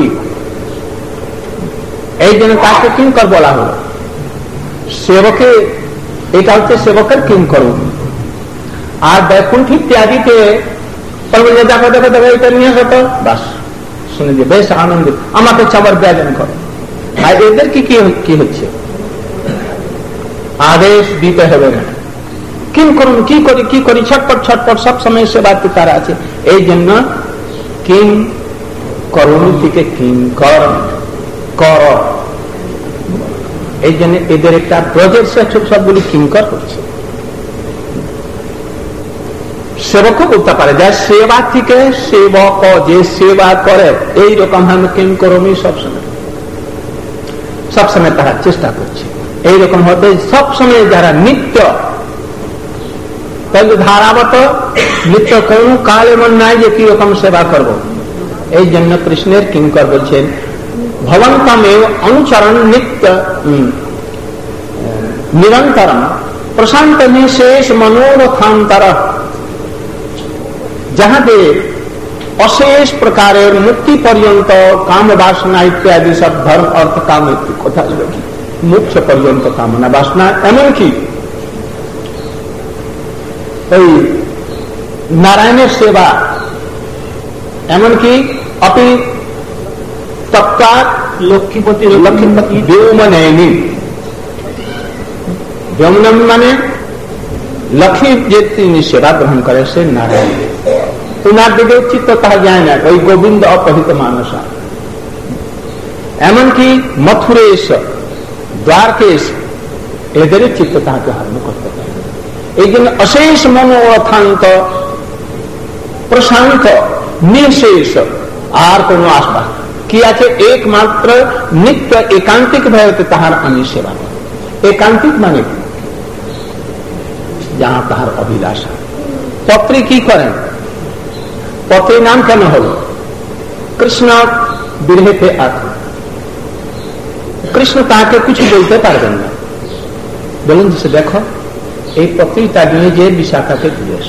এই জন্য তাকে কিঙ্কর বলা হলো। সেবকে এটা হচ্ছে সেবকের কিঙ্কর। আর বৈকুণ্ঠ ইত্যাদিতে দেখো দেখো দেখো এটা নিয়ে হতো, বাস শুনে যে বেশ আনন্দিত, আমাকে চাবার ব্যজন করো। আর এদের কি হচ্ছে? আদেশ দিতে হবে না, কিং করুন, কি করি কি করি, ছটপট ছটপট সব সময় সেবাতে তারা আছে। এই জন্য কিং করুন থেকে কিং কর, এই জন্য এদের একটা প্রজেক্ট সবগুলি কিঙ্কর করছে। সেবক বলতে পারে যার সেবা থেকে সেবক, যে সেবা করে এইরকম আমি কিং করমি, সবসময় তারা চেষ্টা করছে এইরকম হতে। সবসময় যারা নিত্য তাহলে ধারাবত নিত্য, কোন কাল এমন নাই যে কি রকম সেবা করব। এই জন্য কৃষ্ণের কিঙ্কর বলছেন ভবন্তমেব অনুচরণ নিত্য নিরন্তরম প্রশান্ত নিশেষ মনোরথান্তর, যাহাদের অশেষ প্রকারের মুক্তি পর্যন্ত কাম বাসনা ইত্যাদি সব ধর্ম অর্থ কাম কথা মুখ্য পর্যন্ত কামনা বাসনা, এমনকি ওই নারায়ণের সেবা, এমনকি অপি তৎকার লক্ষ্মীপতি ব্যোমনয়নী, ব্যোমনম মানে লক্ষ্মী যে তিনি সেবা গ্রহণ করে সে নারায়ণ, উনার দিকে চিত্ত তাহা যায় না, ওই গোবিন্দ অপহিত মানসা। এমনকি মথুরেশ দ্বারকেশ এদের চিত্ত তাহাকে হরণ করতে পারে। এই জন্য অশেষ মনোরথান্ত প্রশান্ত নিঃশেষ, আর কোন আশা कि আছে একমাত্র নিত্য একান্তিক ভাবে তাহার আমি সেবা করি। একান্তিক মানে কি? যাহা তাহার অভিলাষা। পত্রী কি করেন? পত্রীর নাম কেন হল? কৃষ্ণ বিরহেতে আকুল। কৃষ্ণ তাকে কিছু বলতে পারবেন না, বলুন যে দেখো এই পত্রীটা নিয়ে যে বিশাখাকে দিয়েছে,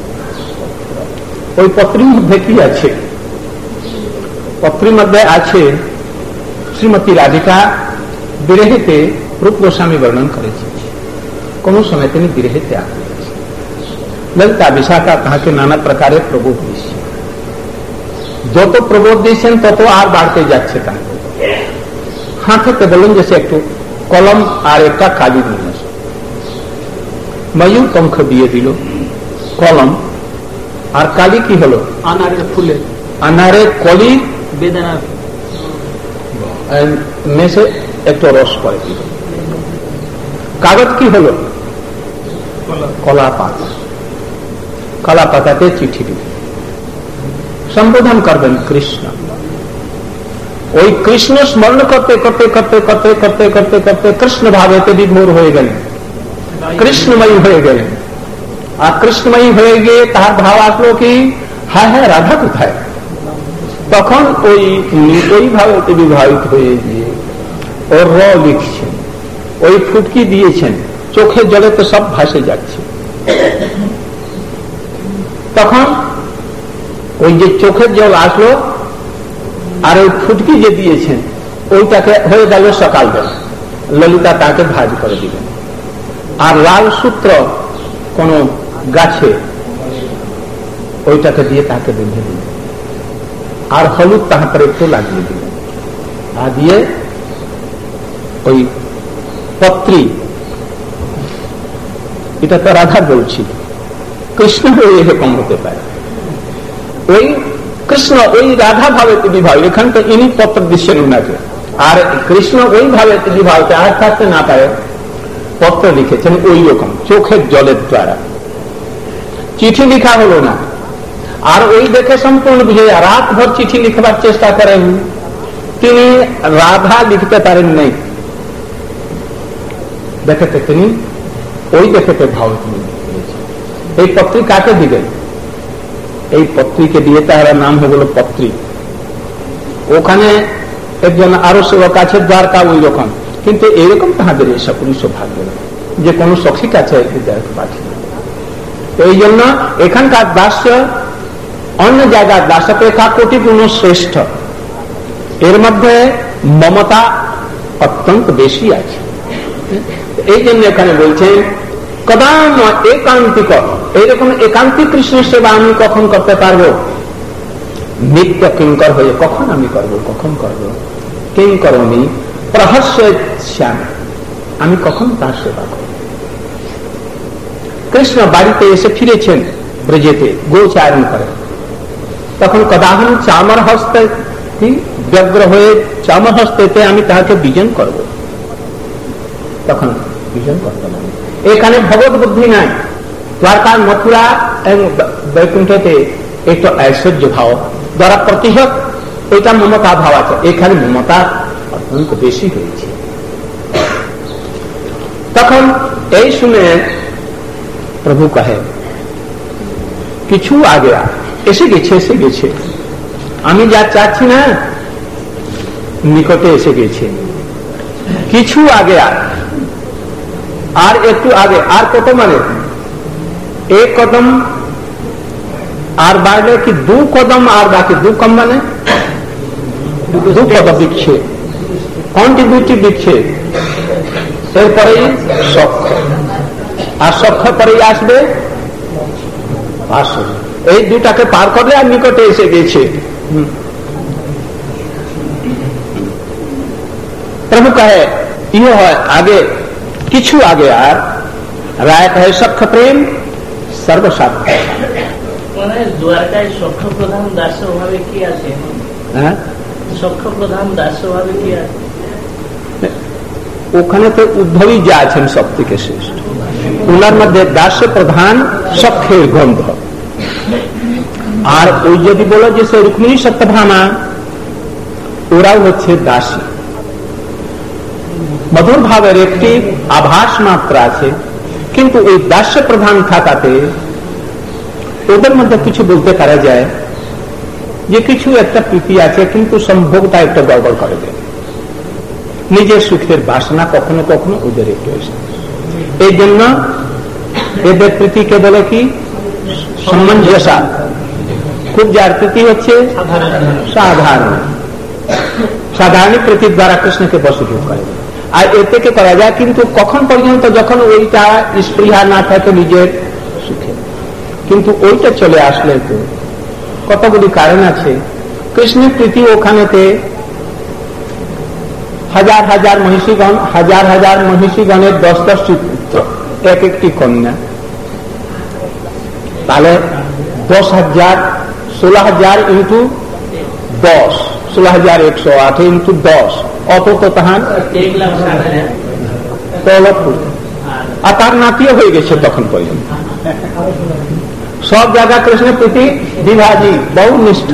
ওই পত্রীর মধ্যে কি আছে? পত্রীর মধ্যে আছে শ্রীমতী রাধিকা বিরহেতে রূপ গোস্বামী বর্ণন করেছে, কোন সময় তিনি বিরহেতে আকুল। ললিতা বিশাখা তাহাকে নানা প্রকারে প্রবোধ দিয়েছে, যত প্রবোধ দিয়েছেন তত আর বাড়তে যাচ্ছে। তাকে হাতে বলুন যে সে একটু কলম আর একটা কালি নিয়ে আসে। ময়ূর পঙ্খ দিয়ে দিল, কলম আর কালি কি হলো? আনারের ফুলে, আনারের কলি বেদানা মেশে একটু রস করে দিল। কাগজ কি হলো? কলা পাতা। কলা পাতাতে চিঠি দিল, সম্বোধন করবেন কৃষ্ণ। ওই কৃষ্ণ স্মরণ করতে করতে করতে করতে করতে করতে করতে কৃষ্ণ ভাবেতে বিভোর হয়ে গেলেন, কৃষ্ণময়ী হয়ে গেলেন। আর কৃষ্ণময়ী হয়ে গিয়ে তার ভাব আসলো কি হ্যাঁ হ্যাঁ রাধা কোথায়? তখন ওই ভাবেতে বিবাহিত হয়ে গিয়ে ওর র লিখছেন, ওই ফুটকি দিয়েছেন, চোখের জলে তো সব ভাসে যাচ্ছে। তখন ওই যে চোখের জল আসলো আর ওই ফুটকি যে দিয়েছেন ওইটাকে হয়ে গেল সকালবেলা। ললিতা তাকে ভাজ করে দিলেন। আর লাল সূত্র কোন গাছে ওইটাকে দিয়ে তাকে বেঁধে দিলেন, আর হলুদ তাহার একটু লাগিয়ে দিলেন। আর দিয়ে ওই পত্রী, এটা তো রাধা বলছিল, কৃষ্ণ এরকম হতে পারে। ওই কৃষ্ণ ওই রাধা ভাবে বিবাহ, এখান থেকে ইনি পত্র দিচ্ছেন উনাকে, আর কৃষ্ণ ওই ভাবে বিবাহতে আর থাকতে না পারে পত্র লিখেছেন ওই রকম চোখের জলের দ্বারা। চিঠি লিখা হলো না, আর ওই দেখে সম্পূর্ণ বুঝে রাত ভর চিঠি লিখবার চেষ্টা করেন, তিনি রাধা লিখতে পারেন নাই। দেখেতে তিনি ওই দেখেতে ভাব তিনি এই পত্রী কাকে দিবেন? এই পত্রীকে দিয়ে তার নাম হয়ে গেল পত্রী। ওখানে একজন আরো সেবক আছে দ্বারকা ওই রকম, কিন্তু এরকম তাহাদের এসব পুরুষ ভাগ্য না যে কোন সখী কাছে পাঠিয়ে। এই জন্য এখানকার দাস্য অন্য জায়গার দাস অপেক্ষা কোটি গুণ শ্রেষ্ঠ। এর মধ্যে মমতা অত্যন্ত বেশি আছে। এই জন্য এখানে বলছেন কদাম একান্তিক, এইরকম একান্তিক কৃষ্ণ সেবা আমি কখন করতে পারবো? নিত্য কিঙ্কর হয়ে কখন আমি করবো? কখন করবো? কিঙ্করণী প্রহস্য শ্যাম, আমি কখন তার সেবা করব? কৃষ্ণ বাড়িতে এসে ফিরেছেন ব্রজেতে গোচারণ করে, তখন কদাহন চামর হস্তে ব্যগ্র হয়ে চামর হস্তেতে আমি তাহাকে বিজন করব, তখন বিজন করতে না। এখানে ভগবত বুদ্ধি নাই। দ্বারকার মথুরা এবং বৈকুণ্ঠতে একটু ঐশ্বর্য ভাব দ্বারা প্রতিহত এটা মমতা ভাব আছে, এখানে মমতা অত্যন্ত বেশি হয়েছে। তখন এই শুনে প্রভু কহে কিছু আগে এসে গেছে, আমি যা চাচ্ছি না নিকটে এসে গেছে, কিছু আগে আর একটু আগে, আর কত মানে এক কদম আর বাড়লে কি দু কদম, আর বাকি দু কম মানে দু কদম বিচ্ছে, কন্টিনিউটি বিচ্ছে। এরপরেই সখ্য, আর সখ্য পরেই আসবে আসবে। এই দুটাকে পার করলে আর নিকটে এসে গেছে। প্রভু কহে ইহ হয় আগে, কিছু আগে আর রায় কহে সখ্য প্রেম সর্বসাধ্য। মানে দ্বারকায় সখ্য প্রধান দাস ভাবে কি আছে? হ্যাঁ, সখ্য প্রধান দাস ভাবে কি আছে? ওখানে তো উদ্ধবী যা আছেন সব থেকে শ্রেষ্ঠ, ওনার মধ্যে দাস প্রধান সখ্যের গন্ধ। আর ওই যদি বলো যে সে রুক্মিণী সত্যভামা, ওরাও হচ্ছে দাসী। মধুর ভাবের একটি আভাস মাত্র আছে, কিন্তু এই দাস্য প্রধান থাকাতে ওদের মধ্যে কিছু বলতে পারা যায় যে কিছু একটা প্রীতি আছে, কিন্তু সম্ভোগটা একটা গড়বড় করে দেয়। নিজের সুখের বাসনা কখনো কখনো ওদের একটু এসে, এই জন্য এদের প্রীতিকে বলে কি সামঞ্জস্য। খুব যার প্রীতি হচ্ছে সাধারণ, সাধারণ প্রীতির দ্বারা কৃষ্ণকে বশীভূত করে, আর এ থেকে করা যায়। কিন্তু কখন পর্যন্ত? যখন ওইটা স্পৃহা না থাকে নিজের সুখে। কিন্তু ওইটা চলে আসলে তো কতগুলি কারণ আছে। কৃষ্ণের প্রীতি ওখানেতে হাজার হাজার মহিষীগণ, হাজার হাজার মহিষীগণের 10-10টি পুত্র, এক একটি কন্যা, তাহলে 10,000, 16,000 ইন্টু 10, 16,108 ইন্টু 10, অত তো তাহার 1,60,000। আর তার নাতিও হয়ে গেছে তখন পর্যন্ত। সব জায়গা কৃষ্ণের প্রতি বিভাজি, বহু নিষ্ঠ।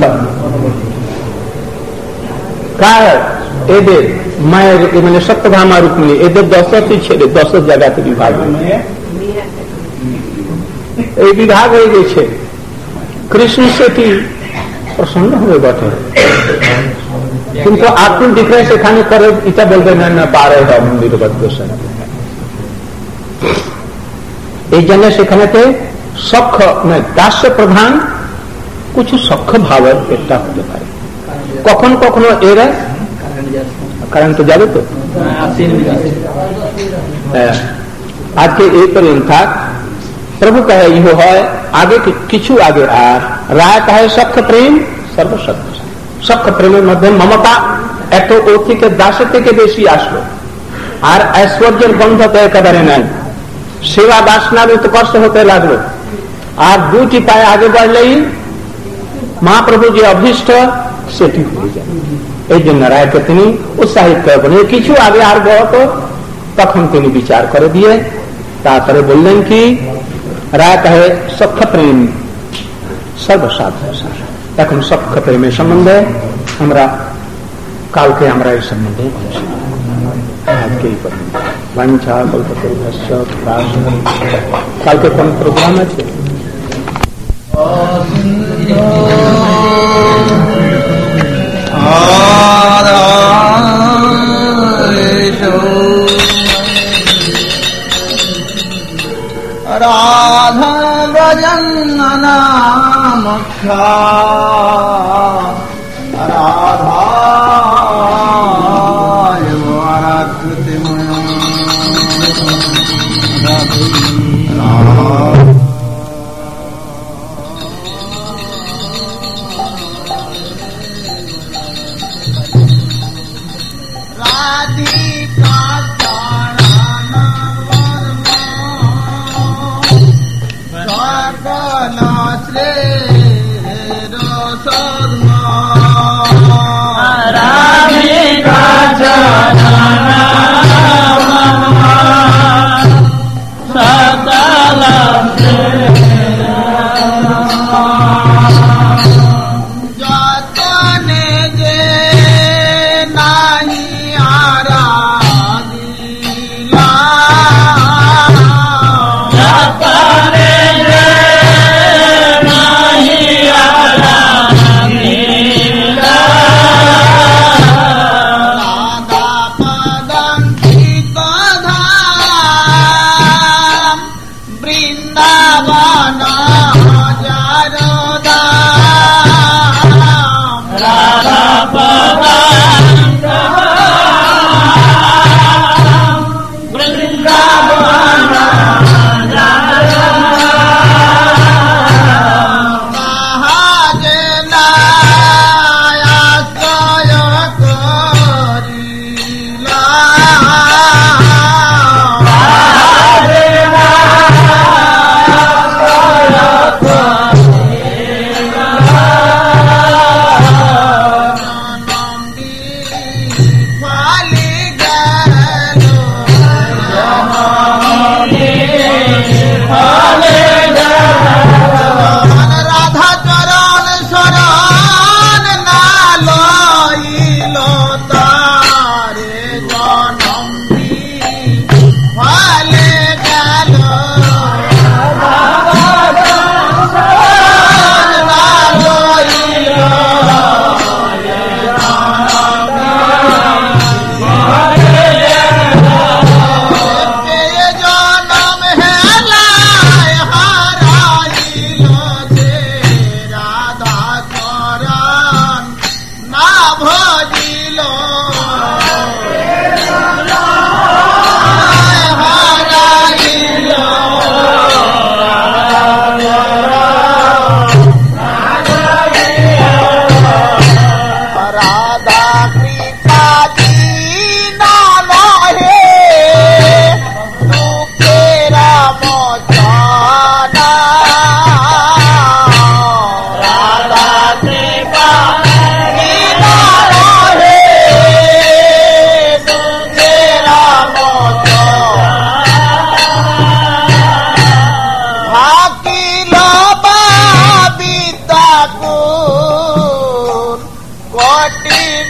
কার? এদের মায়ের, মানে সত্যভামা রুক্মিণী, এদের 10টি ছেলে 10 জায়গাতে বিভাগ, এই বিভাগ হয়ে গেছে। কৃষ্ণ সেটি প্রসন্ন হয়ে বটে, কিন্তু আপনি ডিফারেন্স এখানে করে এটা বলবেন না পারে নিরবধ গোস্বামী। এই জন্য সেখানেতে সক্ষ মানে দাস্য প্রধান কিছু সক্ষ ভাবের একটা হতে পারে। কখন কখনো এরা কারণ তো যাবে তো। আজকে এই পর্যন্ত থাক। প্রভু কহে ইহো হয় আগে কিছু আগে, আর রায় কহে সক্ষ প্রেম সর্বসত্য। সক্ষ প্রেমের মধ্যে মমতা এত ও থেকে দাসের থেকে বেশি আসলো, আর ঐশ্বর্যের গন্ধ তো একেবারে নাই। সেবা বাসনার তো কষ্ট হতে লাগলো, আর 2টি পায়ে আগে বাড়লেই মহাপ্রভু যে অভীষ্ট সেটি হয়ে যায়। এই জন্য রায়কে তিনি উৎসাহিত করবেন। কিছু আগে আর বড় তো তখন তিনি বিচার করে দিয়ে তারপরে বললেন কি রায় কহে সক্ষ প্রেম সর্বসাধ। এখন সক্ষ প্রেমের সম্বন্ধে আমরা কালকে আমরা এই সম্বন্ধে আজকে এই পর্যন্ত। কালকে কোন প্রোগ্রাম আছে? রাধা ভজন নাম রাধা Radha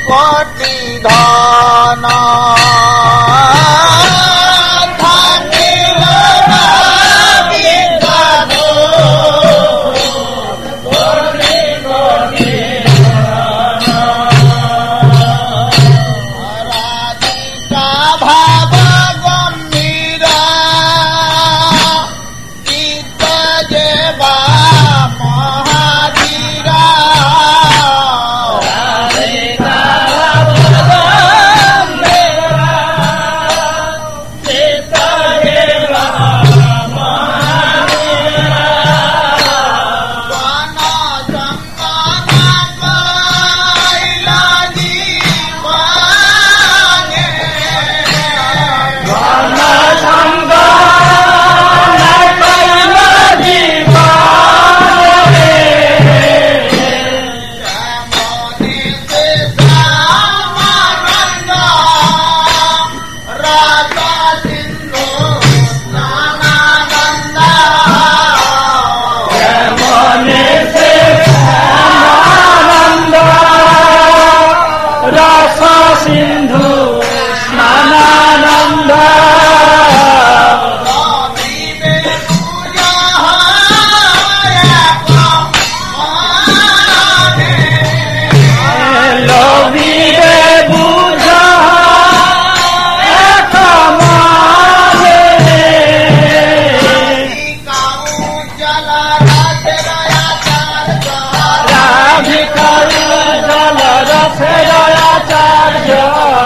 কোটি ধন Jala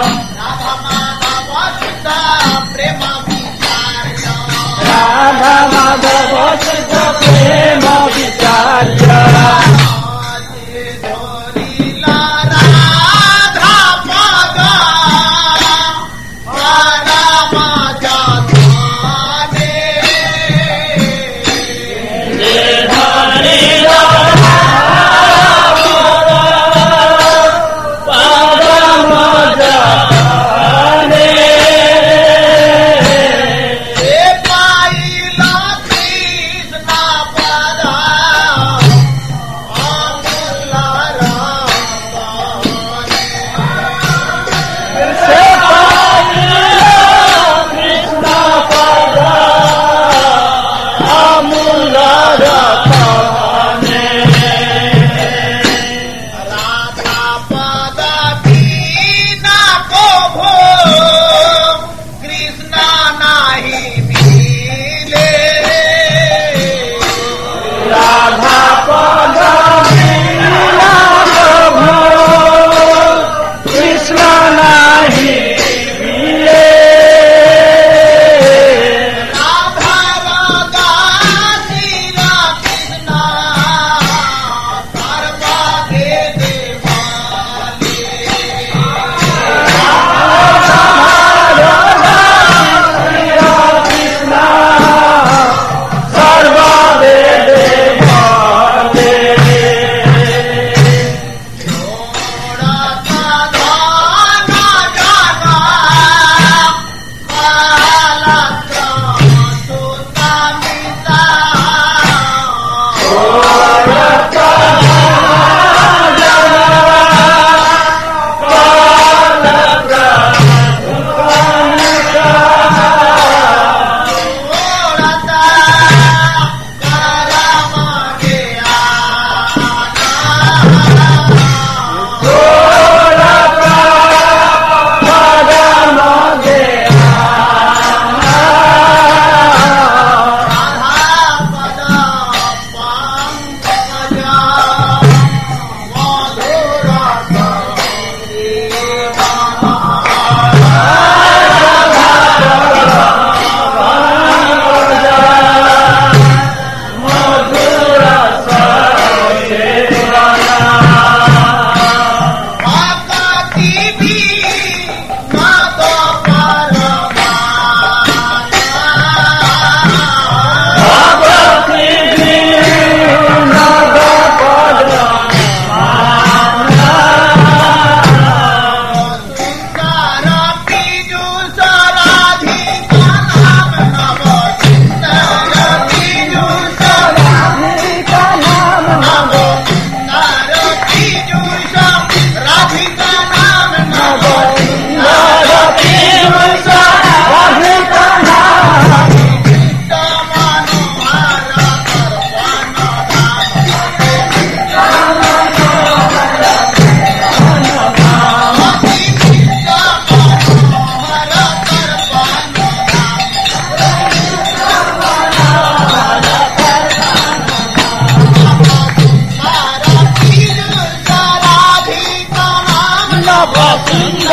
रंग